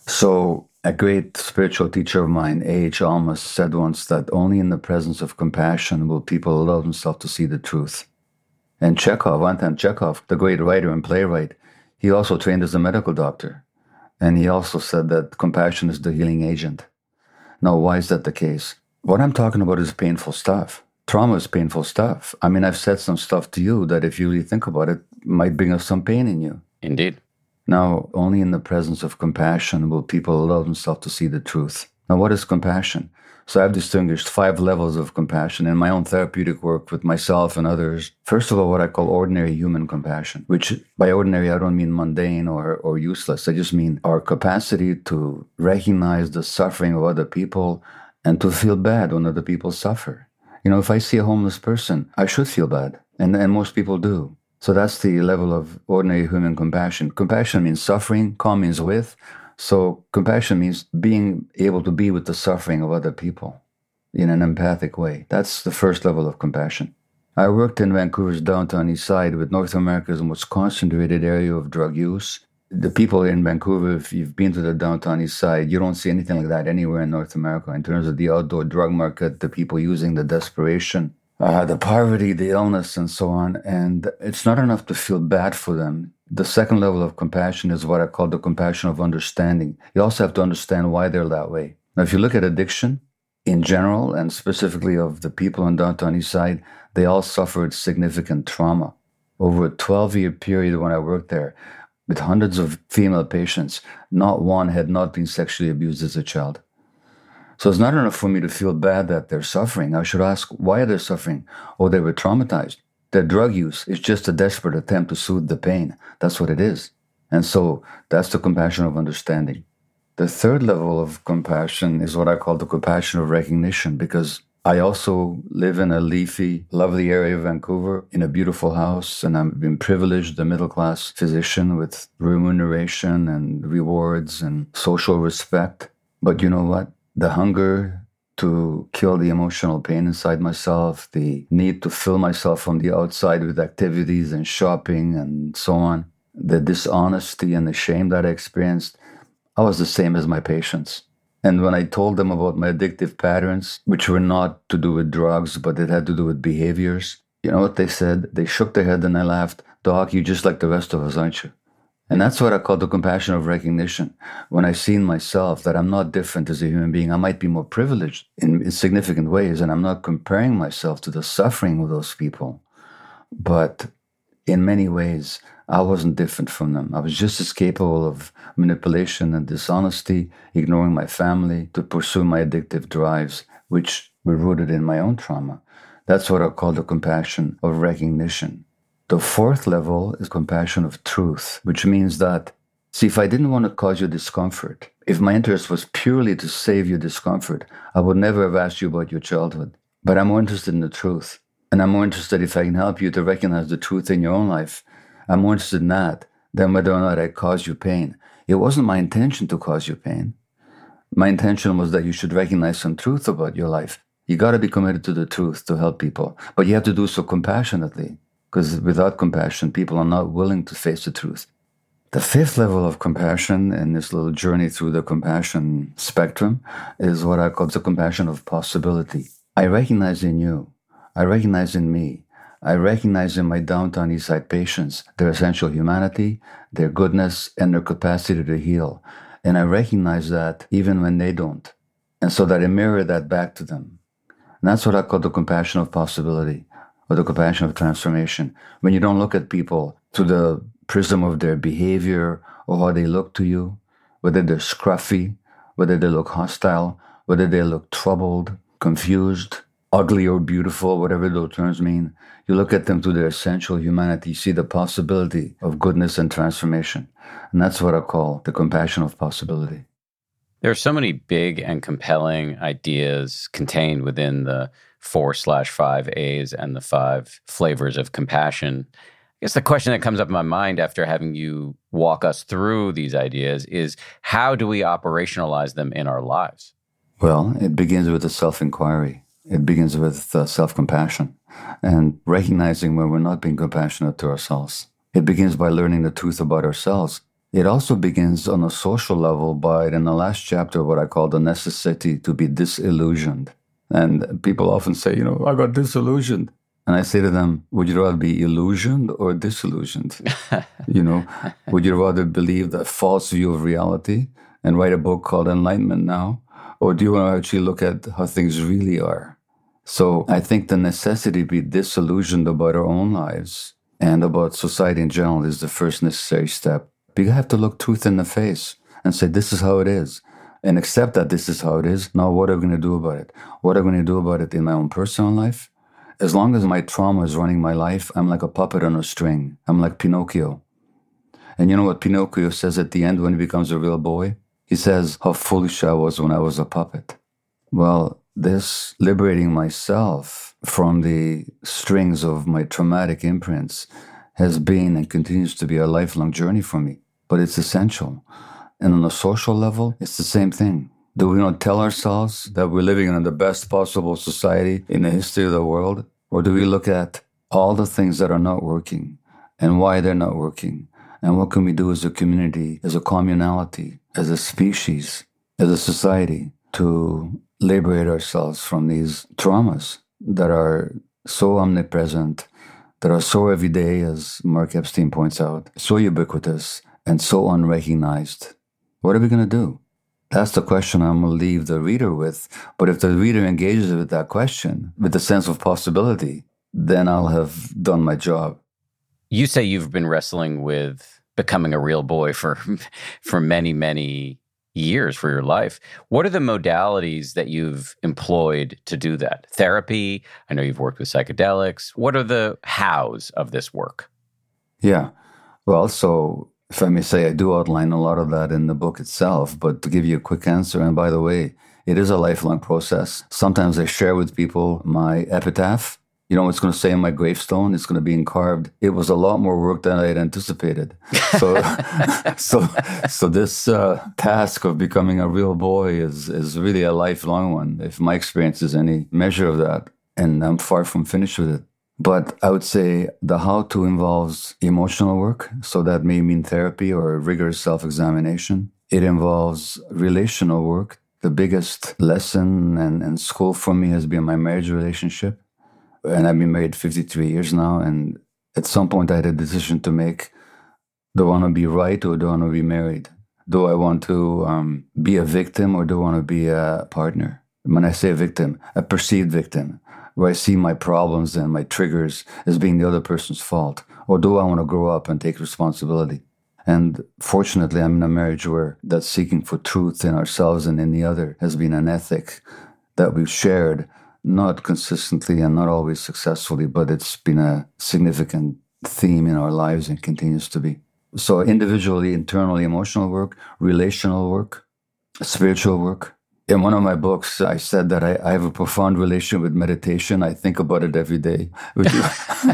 So, a great spiritual teacher of mine, A H. Almaas, said once that only in the presence of compassion will people allow themselves to see the truth. And Chekhov, Anton Chekhov, the great writer and playwright, he also trained as a medical doctor. And he also said that compassion is the healing agent. Now, why is that the case? What I'm talking about is painful stuff. Trauma is painful stuff. I mean, I've said some stuff to you that if you really think about it, might bring up some pain in you. Indeed. Now, only in the presence of compassion will people allow themselves to see the truth. Now, what is compassion? So I've distinguished five levels of compassion in my own therapeutic work with myself and others. First of all, what I call ordinary human compassion, which by ordinary, I don't mean mundane or, or useless. I just mean our capacity to recognize the suffering of other people and to feel bad when other people suffer. You know, if I see a homeless person, I should feel bad. And, and most people do. So that's the level of ordinary human compassion. Compassion means suffering. Com means with. So compassion means being able to be with the suffering of other people in an empathic way. That's the first level of compassion. I worked in Vancouver's downtown east side with North America's most concentrated area of drug use. The people in Vancouver, if you've been to the downtown east side, you don't see anything like that anywhere in North America in terms of the outdoor drug market, the people using, the desperation, uh, the poverty, the illness, and so on. And it's not enough to feel bad for them. The second level of compassion is what I call the compassion of understanding. You also have to understand why they're that way. Now, if you look at addiction in general, and specifically of the people in downtown east side, they all suffered significant trauma. Over a twelve-year period when I worked there, with hundreds of female patients, not one had not been sexually abused as a child. So it's not enough for me to feel bad that they're suffering. I should ask, why are they suffering? Oh, they were traumatized. Their drug use is just a desperate attempt to soothe the pain. That's what it is. And so that's the compassion of understanding. The third level of compassion is what I call the compassion of recognition, because I also live in a leafy, lovely area of Vancouver in a beautiful house, and I've been privileged, a middle-class physician with remuneration and rewards and social respect. But you know what? The hunger to kill the emotional pain inside myself, the need to fill myself from the outside with activities and shopping and so on, the dishonesty and the shame that I experienced, I was the same as my patients. And when I told them about my addictive patterns, which were not to do with drugs, but it had to do with behaviors, you know what they said? They shook their head and I laughed. Doc, you're just like the rest of us, aren't you? And that's what I call the compassion of recognition. When I see in myself that I'm not different as a human being, I might be more privileged in, in significant ways, and I'm not comparing myself to the suffering of those people. But in many ways, I wasn't different from them. I was just as capable of manipulation and dishonesty, ignoring my family to pursue my addictive drives, which were rooted in my own trauma. That's what I call the compassion of recognition. The fourth level is compassion of truth, which means that, see, if I didn't want to cause you discomfort, if my interest was purely to save you discomfort, I would never have asked you about your childhood. But I'm more interested in the truth. And I'm more interested if I can help you to recognize the truth in your own life. I'm more interested in that than whether or not I caused you pain. It wasn't my intention to cause you pain. My intention was that you should recognize some truth about your life. You got to be committed to the truth to help people. But you have to do so compassionately. Because without compassion, people are not willing to face the truth. The fifth level of compassion in this little journey through the compassion spectrum is what I call the compassion of possibility. I recognize in you, I recognize in me, I recognize in my downtown east side patients their essential humanity, their goodness, and their capacity to heal. And I recognize that even when they don't. And so that I mirror that back to them. And that's what I call the compassion of possibility, or the compassion of transformation. When you don't look at people through the prism of their behavior or how they look to you, whether they're scruffy, whether they look hostile, whether they look troubled, confused, ugly or beautiful, whatever those terms mean. You look at them through their essential humanity, you see the possibility of goodness and transformation. And that's what I call the compassion of possibility. There are so many big and compelling ideas contained within the four slash five A's and the five flavors of compassion. I guess the question that comes up in my mind after having you walk us through these ideas is, how do we operationalize them in our lives? Well, it begins with a self-inquiry. It begins with uh, self-compassion and recognizing when we're not being compassionate to ourselves. It begins by learning the truth about ourselves. It also begins on a social level by, in the last chapter, what I call the necessity to be disillusioned. And people often say, you know, I got disillusioned. And I say to them, would you rather be illusioned or disillusioned? You know, would you rather believe that false view of reality and write a book called Enlightenment Now? Or do you want to actually look at how things really are? So I think the necessity to be disillusioned about our own lives and about society in general is the first necessary step. You have to look truth in the face and say, this is how it is. And accept that this is how it is. Now, what are we going to do about it? What are we going to do about it in my own personal life? As long as my trauma is running my life, I'm like a puppet on a string. I'm like Pinocchio. And you know what Pinocchio says at the end when he becomes a real boy? He says, how foolish I was when I was a puppet. Well, this liberating myself from the strings of my traumatic imprints has been and continues to be a lifelong journey for me. But it's essential. And on a social level, it's the same thing. Do we not tell ourselves that we're living in the best possible society in the history of the world? Or do we look at all the things that are not working and why they're not working? And what can we do as a community, as a communality, as a species, as a society to liberate ourselves from these traumas that are so omnipresent, that are so everyday, as Mark Epstein points out, so ubiquitous and so unrecognized? What are we going to do? That's the question I'm going to leave the reader with. But if the reader engages with that question, with the sense of possibility, then I'll have done my job. You say you've been wrestling with becoming a real boy for, for many, many years for your life. What are the modalities that you've employed to do that? Therapy? I know you've worked with psychedelics. What are the hows of this work? Yeah. Well, so if I may say, I do outline a lot of that in the book itself, but to give you a quick answer, and by the way, it is a lifelong process. Sometimes I share with people my epitaph. You know what's going to say on my gravestone? It's going to be encarved. It was a lot more work than I had anticipated. So, so, so this uh, task of becoming a real boy is is really a lifelong one, if my experience is any measure of that. And I'm far from finished with it. But I would say the how-to involves emotional work. So that may mean therapy or rigorous self-examination. It involves relational work. The biggest lesson and, and school for me has been my marriage relationship. And I've been married fifty-three years now. And at some point I had a decision to make. Do I want to be right or do I want to be married? Do I want to um, be a victim or do I want to be a partner? When I say victim, a perceived victim, where I see my problems and my triggers as being the other person's fault? Or do I want to grow up and take responsibility? And fortunately, I'm in a marriage where that seeking for truth in ourselves and in the other has been an ethic that we've shared, not consistently and not always successfully, but it's been a significant theme in our lives and continues to be. So individually, internally, emotional work, relational work, spiritual work. In one of my books, I said that I, I have a profound relation with meditation. I think about it every day, which is,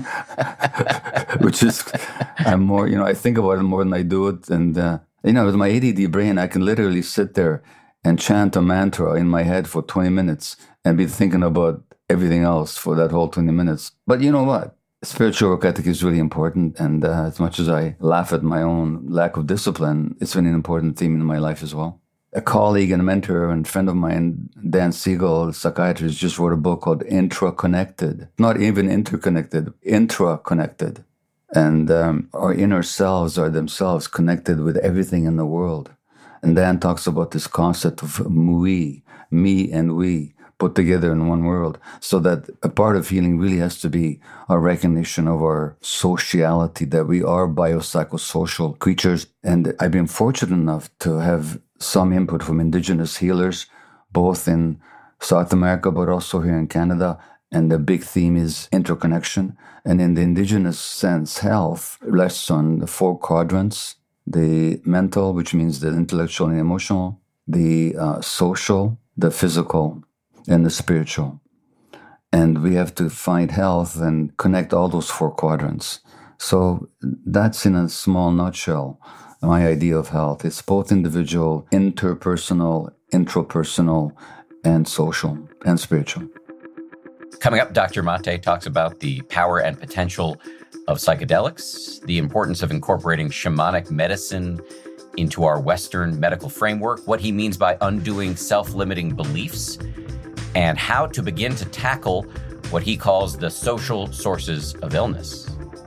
which is I'm more, you know, I think about it more than I do it. And, uh, you know, with my A D D brain, I can literally sit there and chant a mantra in my head for twenty minutes and be thinking about everything else for that whole twenty minutes. But you know what? Spiritual work, I think, is really important. And uh, as much as I laugh at my own lack of discipline, it's been an important theme in my life as well. A colleague and a mentor and friend of mine, Dan Siegel, a psychiatrist, just wrote a book called Intra-Connected. Not even interconnected, intra-connected. And um, our inner selves are themselves connected with everything in the world. And Dan talks about this concept of we, me and we, put together in one world. So that a part of healing really has to be our recognition of our sociality, that we are biopsychosocial creatures. And I've been fortunate enough to have some input from indigenous healers, both in South America, but also here in Canada. And the big theme is interconnection. And in the indigenous sense, health rests on the four quadrants: the mental, which means the intellectual and emotional, the uh, social, the physical, and the spiritual. And we have to find health and connect all those four quadrants. So that's in a small nutshell my idea of health. It's both individual, interpersonal, intrapersonal, and social, and spiritual. Coming up, Doctor Mate talks about the power and potential of psychedelics, the importance of incorporating shamanic medicine into our Western medical framework, what he means by undoing self-limiting beliefs, and how to begin to tackle what he calls the social sources of illness.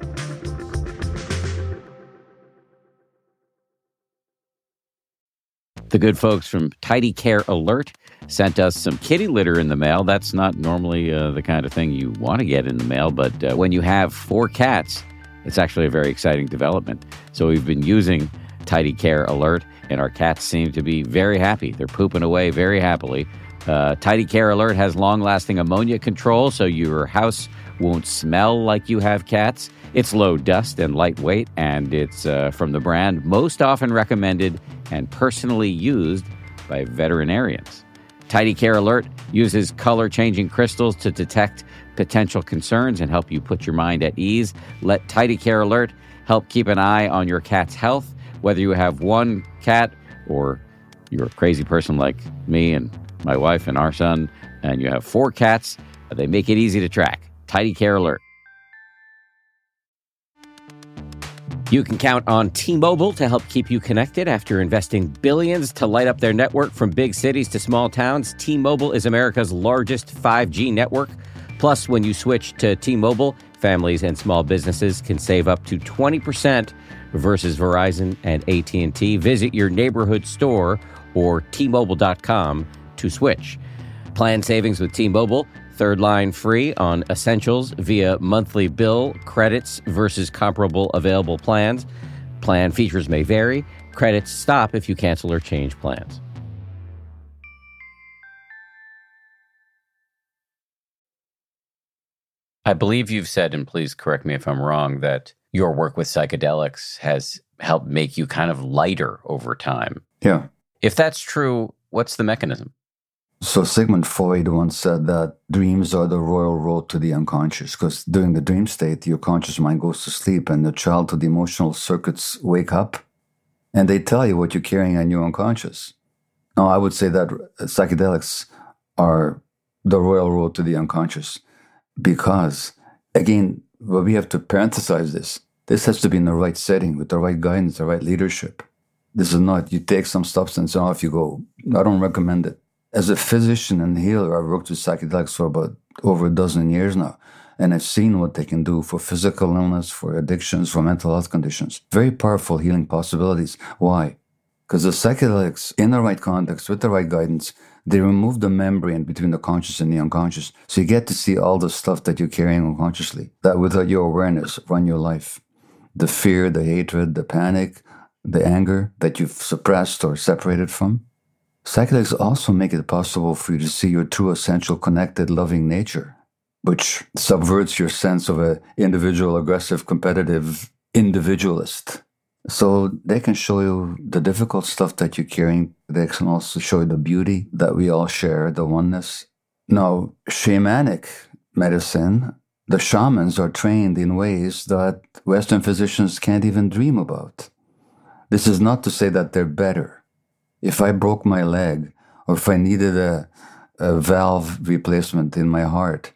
The good folks from Tidy Care Alert sent us some kitty litter in the mail. That's not normally uh, the kind of thing you want to get in the mail, but uh, when you have four cats, it's actually a very exciting development. So we've been using Tidy Care Alert, and our cats seem to be very happy. They're pooping away very happily. Uh, Tidy Care Alert has long-lasting ammonia control, so your house won't smell like you have cats. It's low dust and lightweight, and it's uh, from the brand most often recommended and personally used by veterinarians. Tidy Care Alert uses color-changing crystals to detect potential concerns and help you put your mind at ease. Let Tidy Care Alert help keep an eye on your cat's health, whether you have one cat or you're a crazy person like me and my wife and our son, and you have four cats. They make it easy to track. Tidy Care Alert. You can count on T-Mobile to help keep you connected after investing billions to light up their network from big cities to small towns. T-Mobile is America's largest five G network. Plus, when you switch to T-Mobile, families and small businesses can save up to twenty percent versus Verizon and A T and T. Visit your neighborhood store or T Mobile dot com to switch. Plan savings with T-Mobile. Third line free on essentials via monthly bill credits versus comparable available plans. Plan features may vary. Credits stop if you cancel or change plans. I believe you've said, and please correct me if I'm wrong, that your work with psychedelics has helped make you kind of lighter over time. Yeah. If that's true, what's the mechanism? So Sigmund Freud once said that dreams are the royal road to the unconscious, because during the dream state, your conscious mind goes to sleep and the childhood emotional circuits wake up and they tell you what you're carrying in your unconscious. Now, I would say that psychedelics are the royal road to the unconscious because, again, well, we have to parenthesize this. This has to be in the right setting with the right guidance, the right leadership. This is not, you take some substance and off you go. I don't recommend it. As a physician and healer, I've worked with psychedelics for about over a dozen years now, and I've seen what they can do for physical illness, for addictions, for mental health conditions. Very powerful healing possibilities. Why? Because the psychedelics, in the right context, with the right guidance, they remove the membrane between the conscious and the unconscious. So you get to see all the stuff that you're carrying unconsciously, that without your awareness run your life. The fear, the hatred, the panic, the anger that you've suppressed or separated from. Psychedelics also make it possible for you to see your true, essential, connected, loving nature, which subverts your sense of an individual, aggressive, competitive individualist. So they can show you the difficult stuff that you're carrying. They can also show you the beauty that we all share, the oneness. Now, shamanic medicine, the shamans are trained in ways that Western physicians can't even dream about. This is not to say that they're better. If I broke my leg or if I needed a, a valve replacement in my heart,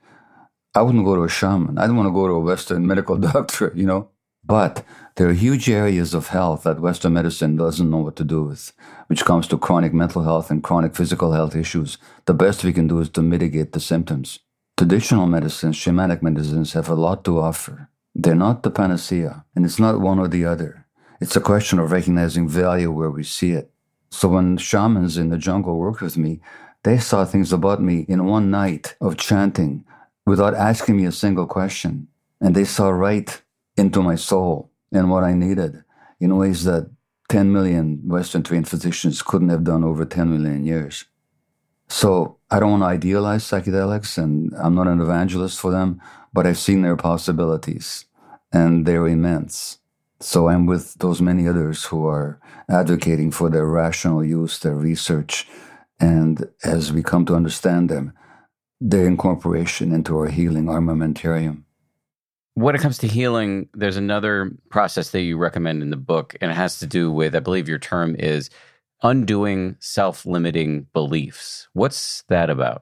I wouldn't go to a shaman. I don't want to go to a Western medical doctor, you know. But there are huge areas of health that Western medicine doesn't know what to do with, which comes to chronic mental health and chronic physical health issues. The best we can do is to mitigate the symptoms. Traditional medicines, shamanic medicines, have a lot to offer. They're not the panacea, and it's not one or the other. It's a question of recognizing value where we see it. So when shamans in the jungle worked with me, they saw things about me in one night of chanting without asking me a single question. And they saw right into my soul and what I needed in ways that ten million Western-trained physicians couldn't have done over ten million years. So I don't want to idealize psychedelics, and I'm not an evangelist for them, but I've seen their possibilities, and they're immense. So I'm with those many others who are advocating for their rational use, their research, and as we come to understand them, their incorporation into our healing armamentarium. When it comes to healing, there's another process that you recommend in the book, and it has to do with, I believe your term is undoing self-limiting beliefs. What's that about?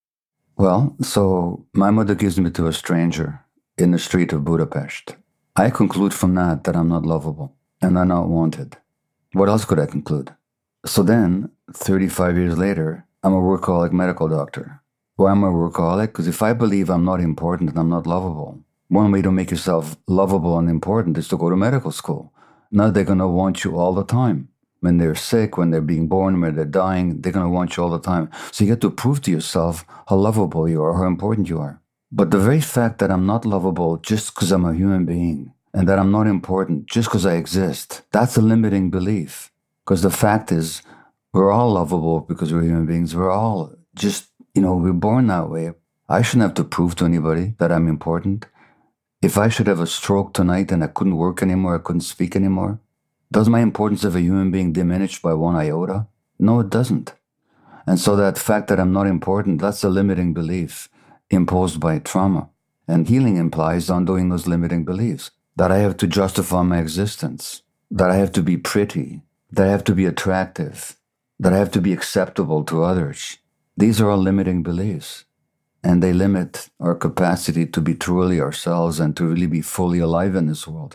Well, so my mother gives me to a stranger in the street of Budapest. I conclude from that that I'm not lovable and I'm not wanted. What else could I conclude? So then, thirty-five years later, I'm a workaholic medical doctor. Why am I a workaholic? Because if I believe I'm not important and I'm not lovable, one way to make yourself lovable and important is to go to medical school. Now they're going to want you all the time. When they're sick, when they're being born, when they're dying, they're going to want you all the time. So you get to prove to yourself how lovable you are, how important you are. But the very fact that I'm not lovable just because I'm a human being and that I'm not important just because I exist, that's a limiting belief. Because the fact is, we're all lovable because we're human beings. We're all just, you know, we're born that way. I shouldn't have to prove to anybody that I'm important. If I should have a stroke tonight and I couldn't work anymore, I couldn't speak anymore, does my importance of a human being diminish by one iota? No, it doesn't. And so that fact that I'm not important, that's a limiting belief imposed by trauma. And healing implies undoing those limiting beliefs. That I have to justify my existence. That I have to be pretty. That I have to be attractive. That I have to be acceptable to others. These are all limiting beliefs. And they limit our capacity to be truly ourselves and to really be fully alive in this world.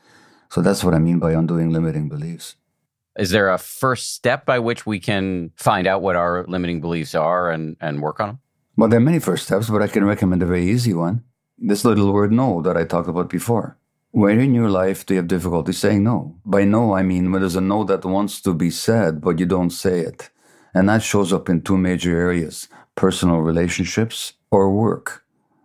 So that's what I mean by undoing limiting beliefs. Is there a first step by which we can find out what our limiting beliefs are and, and work on them? Well, there are many first steps, but I can recommend a very easy one. This little word no that I talked about before. Where in your life do you have difficulty saying no? By no, I mean when there's a no that wants to be said, but you don't say it. And that shows up in two major areas, personal relationships or work.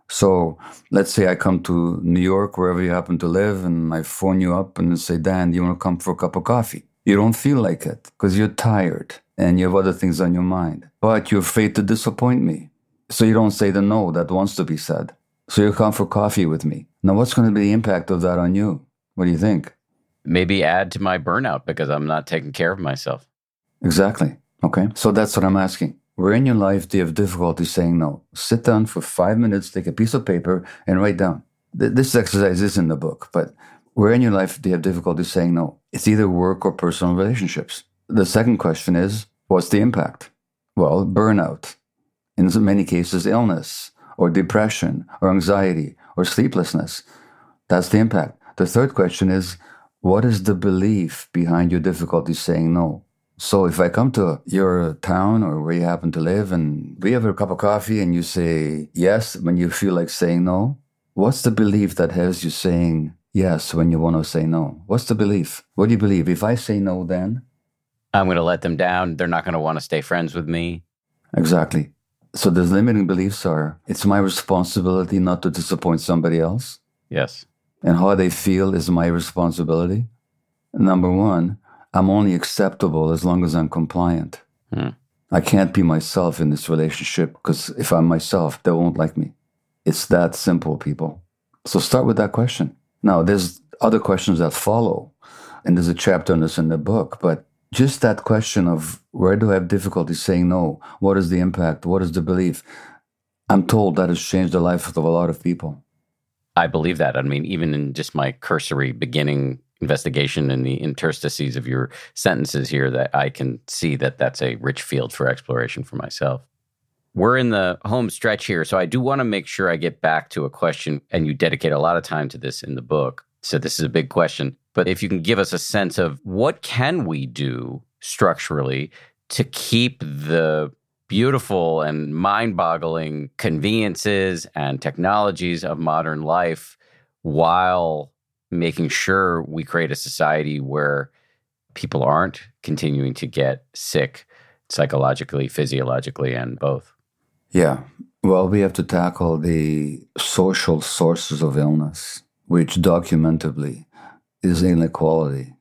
So let's say I come to New York, wherever you happen to live, and I phone you up and say, Dan, do you want to come for a cup of coffee? You don't feel like it because you're tired and you have other things on your mind. But you're afraid to disappoint me. So you don't say the no that wants to be said. So you come for coffee with me. Now, what's going to be the impact of that on you? What do you think? Maybe add to my burnout because I'm not taking care of myself. Exactly. Okay. So that's what I'm asking. Where in your life do you have difficulty saying no? Sit down for five minutes, take a piece of paper, and write down. Th- this exercise is in the book, but where in your life do you have difficulty saying no? It's either work or personal relationships. The second question is, what's the impact? Well, burnout. In many cases, illness, or depression, or anxiety, or sleeplessness. That's the impact. The third question is, what is the belief behind your difficulty saying no? So if I come to your town or where you happen to live and we have a cup of coffee and you say yes when you feel like saying no, what's the belief that has you saying yes when you want to say no? What's the belief? What do you believe? If I say no, then? I'm going to let them down. They're not going to want to stay friends with me. Exactly. So the limiting beliefs are, it's my responsibility not to disappoint somebody else. Yes. And how they feel is my responsibility. Number one, I'm only acceptable as long as I'm compliant. Hmm. I can't be myself in this relationship because if I'm myself, they won't like me. It's that simple, people. So start with that question. Now, there's other questions that follow, and there's a chapter on this in the book, but just that question of where do I have difficulty saying no? What is the impact? What is the belief? I'm told that has changed the life of a lot of people. I believe that. I mean, even in just my cursory beginning investigation in the interstices of your sentences here, that I can see that that's a rich field for exploration for myself. We're in the home stretch here, so I do want to make sure I get back to a question, and you dedicate a lot of time to this in the book. So this is a big question. But if you can give us a sense of what can we do structurally to keep the beautiful and mind-boggling conveniences and technologies of modern life while making sure we create a society where people aren't continuing to get sick psychologically, physiologically, and both. Yeah. Well, we have to tackle the social sources of illness, which documentably is inequality,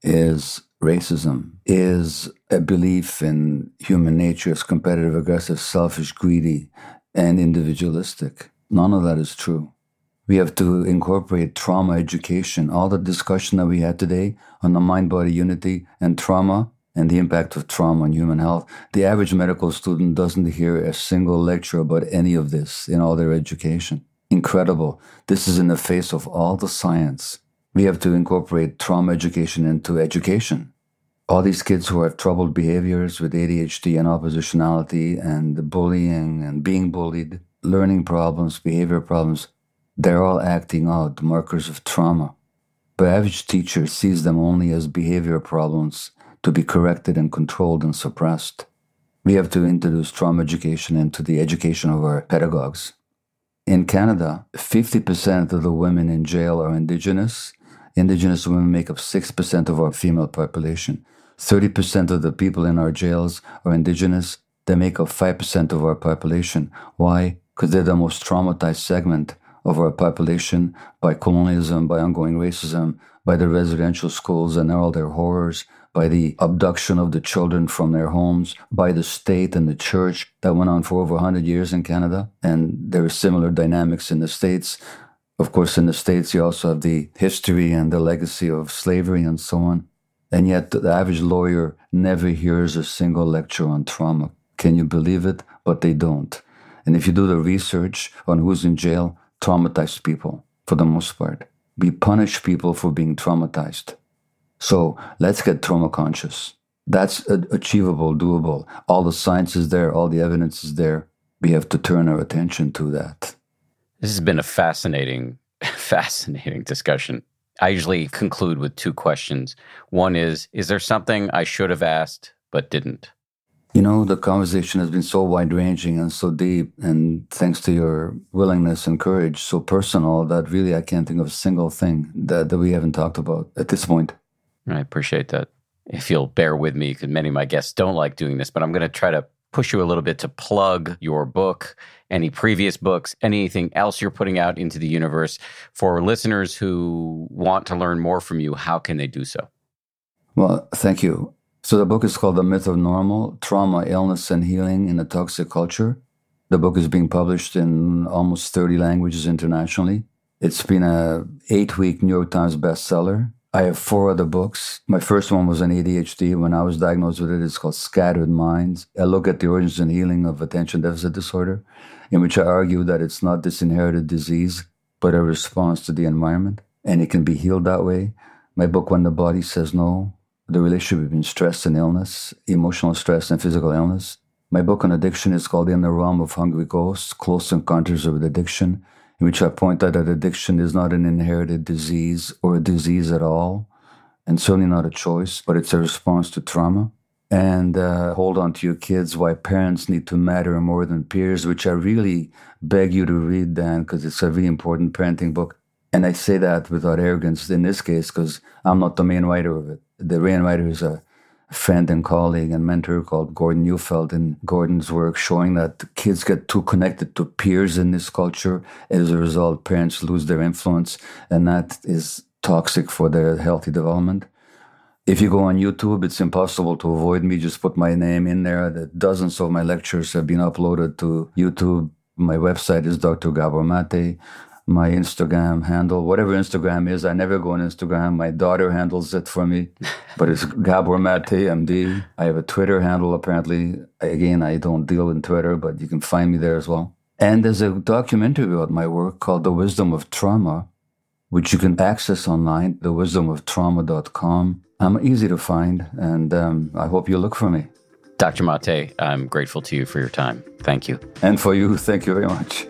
is racism, is a belief in human nature as competitive, aggressive, selfish, greedy, and individualistic. None of that is true. We have to incorporate trauma education. All the discussion that we had today on the mind-body unity and trauma and the impact of trauma on human health, the average medical student doesn't hear a single lecture about any of this in all their education. Incredible. This is in the face of all the science. We have to incorporate trauma education into education. All these kids who have troubled behaviors with A D H D and oppositionality and bullying and being bullied, learning problems, behavior problems, they're all acting out markers of trauma. The average teacher sees them only as behavior problems to be corrected and controlled and suppressed. We have to introduce trauma education into the education of our pedagogues. In Canada, fifty percent of the women in jail are Indigenous. Indigenous women make up six percent of our female population. thirty percent of the people in our jails are Indigenous. They make up five percent of our population. Why? Because they're the most traumatized segment of our population by colonialism, by ongoing racism, by the residential schools and all their horrors, by the abduction of the children from their homes, by the state and the church that went on for over one hundred years in Canada. And there are similar dynamics in the States. Of course, in the States, you also have the history and the legacy of slavery and so on. And yet the average lawyer never hears a single lecture on trauma. Can you believe it? But they don't. And if you do the research on who's in jail, traumatized people, for the most part. We punish people for being traumatized. So let's get trauma conscious. That's achievable, doable. All the science is there. All the evidence is there. We have to turn our attention to that. This has been a fascinating, fascinating discussion. I usually conclude with two questions. One is, is there something I should have asked but didn't? You know, the conversation has been so wide-ranging and so deep, and thanks to your willingness and courage, so personal that really I can't think of a single thing that, that we haven't talked about at this point. I appreciate that. If you'll bear with me, because many of my guests don't like doing this, but I'm going to try to push you a little bit to plug your book, any previous books, anything else you're putting out into the universe. For listeners who want to learn more from you, how can they do so? Well, thank you. So the book is called The Myth of Normal, Trauma, Illness, and Healing in a Toxic Culture. The book is being published in almost thirty languages internationally. It's been a eight-week New York Times bestseller. I have four other books. My first one was on A D H D. When I was diagnosed with it, it's called Scattered Minds. I look at the origins and healing of attention deficit disorder, in which I argue that it's not this inherited disease, but a response to the environment, and it can be healed that way. My book, When the Body Says No, the relationship between stress and illness, emotional stress and physical illness. My book on addiction is called In the Realm of Hungry Ghosts, Close Encounters with Addiction, in which I point out that addiction is not an inherited disease or a disease at all, and certainly not a choice, but it's a response to trauma. And uh, Hold On to Your Kids, Why Parents Need to Matter More Than Peers, which I really beg you to read, Dan, because it's a really important parenting book. And I say that without arrogance in this case, because I'm not the main writer of it. The main writer is a friend and colleague and mentor called Gordon Neufeld, and Gordon's work showing that kids get too connected to peers in this culture. As a result, parents lose their influence, and that is toxic for their healthy development. If you go on YouTube, it's impossible to avoid me. Just put my name in there. The dozens of my lectures have been uploaded to YouTube. My website is Doctor Gabor Mate. My Instagram handle, whatever Instagram is, I never go on Instagram. My daughter handles it for me, but it's Gabor Mate, M D. I have a Twitter handle, apparently. Again, I don't deal in Twitter, but you can find me there as well. And there's a documentary about my work called The Wisdom of Trauma, which you can access online, the wisdom of trauma dot com. I'm easy to find, and um, I hope you look for me. Doctor Mate, I'm grateful to you for your time. Thank you. And for you, thank you very much.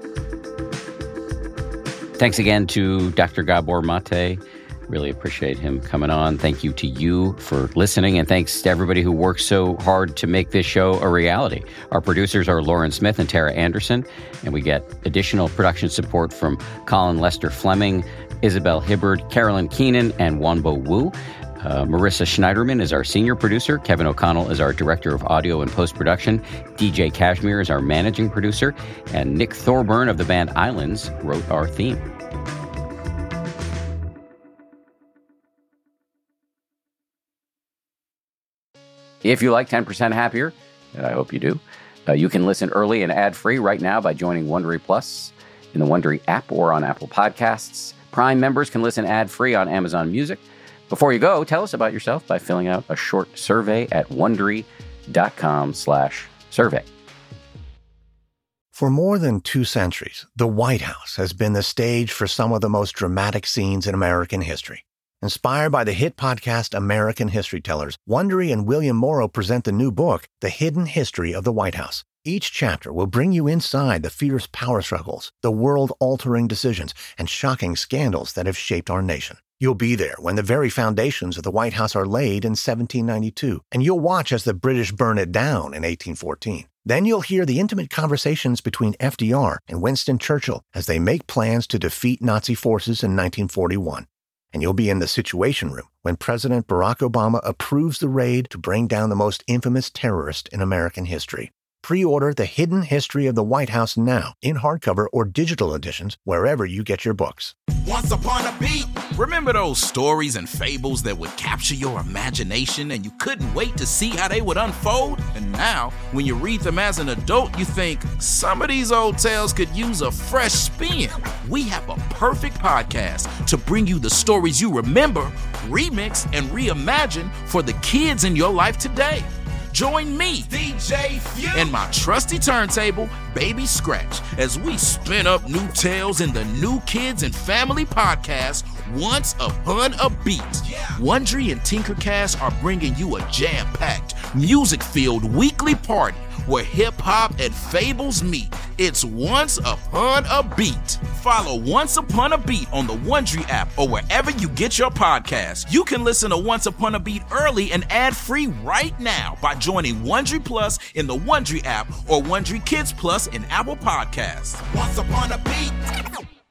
Thanks again to Doctor Gabor Mate. Really appreciate him coming on. Thank you to you for listening, and thanks to everybody who worked so hard to make this show a reality. Our producers are Lauren Smith and Tara Anderson, and we get additional production support from Colin Lester Fleming, Isabel Hibbard, Carolyn Keenan, and Wanbo Wu. Uh, Marissa Schneiderman is our senior producer. Kevin O'Connell is our director of audio and post-production. D J Kashmir is our managing producer. And Nick Thorburn of the band Islands wrote our theme. If you like ten percent Happier, and I hope you do, uh, you can listen early and ad-free right now by joining Wondery Plus in the Wondery app or on Apple Podcasts. Prime members can listen ad-free on Amazon Music. Before you go, tell us about yourself by filling out a short survey at Wondery.com slash survey. For more than two centuries, the White House has been the stage for some of the most dramatic scenes in American history. Inspired by the hit podcast American History Tellers, Wondery and William Morrow present the new book, The Hidden History of the White House. Each chapter will bring you inside the fierce power struggles, the world-altering decisions, and shocking scandals that have shaped our nation. You'll be there when the very foundations of the White House are laid in seventeen ninety-two, and you'll watch as the British burn it down in eighteen fourteen. Then you'll hear the intimate conversations between F D R and Winston Churchill as they make plans to defeat Nazi forces in nineteen forty-one. And you'll be in the Situation Room when President Barack Obama approves the raid to bring down the most infamous terrorist in American history. Pre-order The Hidden History of the White House now in hardcover or digital editions wherever you get your books. Once upon a beat. Remember those stories and fables that would capture your imagination and you couldn't wait to see how they would unfold? And now, when you read them as an adult, you think some of these old tales could use a fresh spin. We have a perfect podcast to bring you the stories you remember, remix, and reimagine for the kids in your life today. Join me, D J Few, and my trusty turntable, Baby Scratch, as we spin up new tales in the New Kids and Family podcast, Once Upon a Beat. Yeah. Wondry and Tinkercast are bringing you a jam-packed, music-filled weekly party where hip-hop and fables meet. It's Once Upon a Beat. Follow Once Upon a Beat on the Wondry app or wherever you get your podcasts. You can listen to Once Upon a Beat early and ad-free right now by joining Wondry Plus in the Wondry app or Wondry Kids Plus in Apple Podcasts. Once Upon a Beat.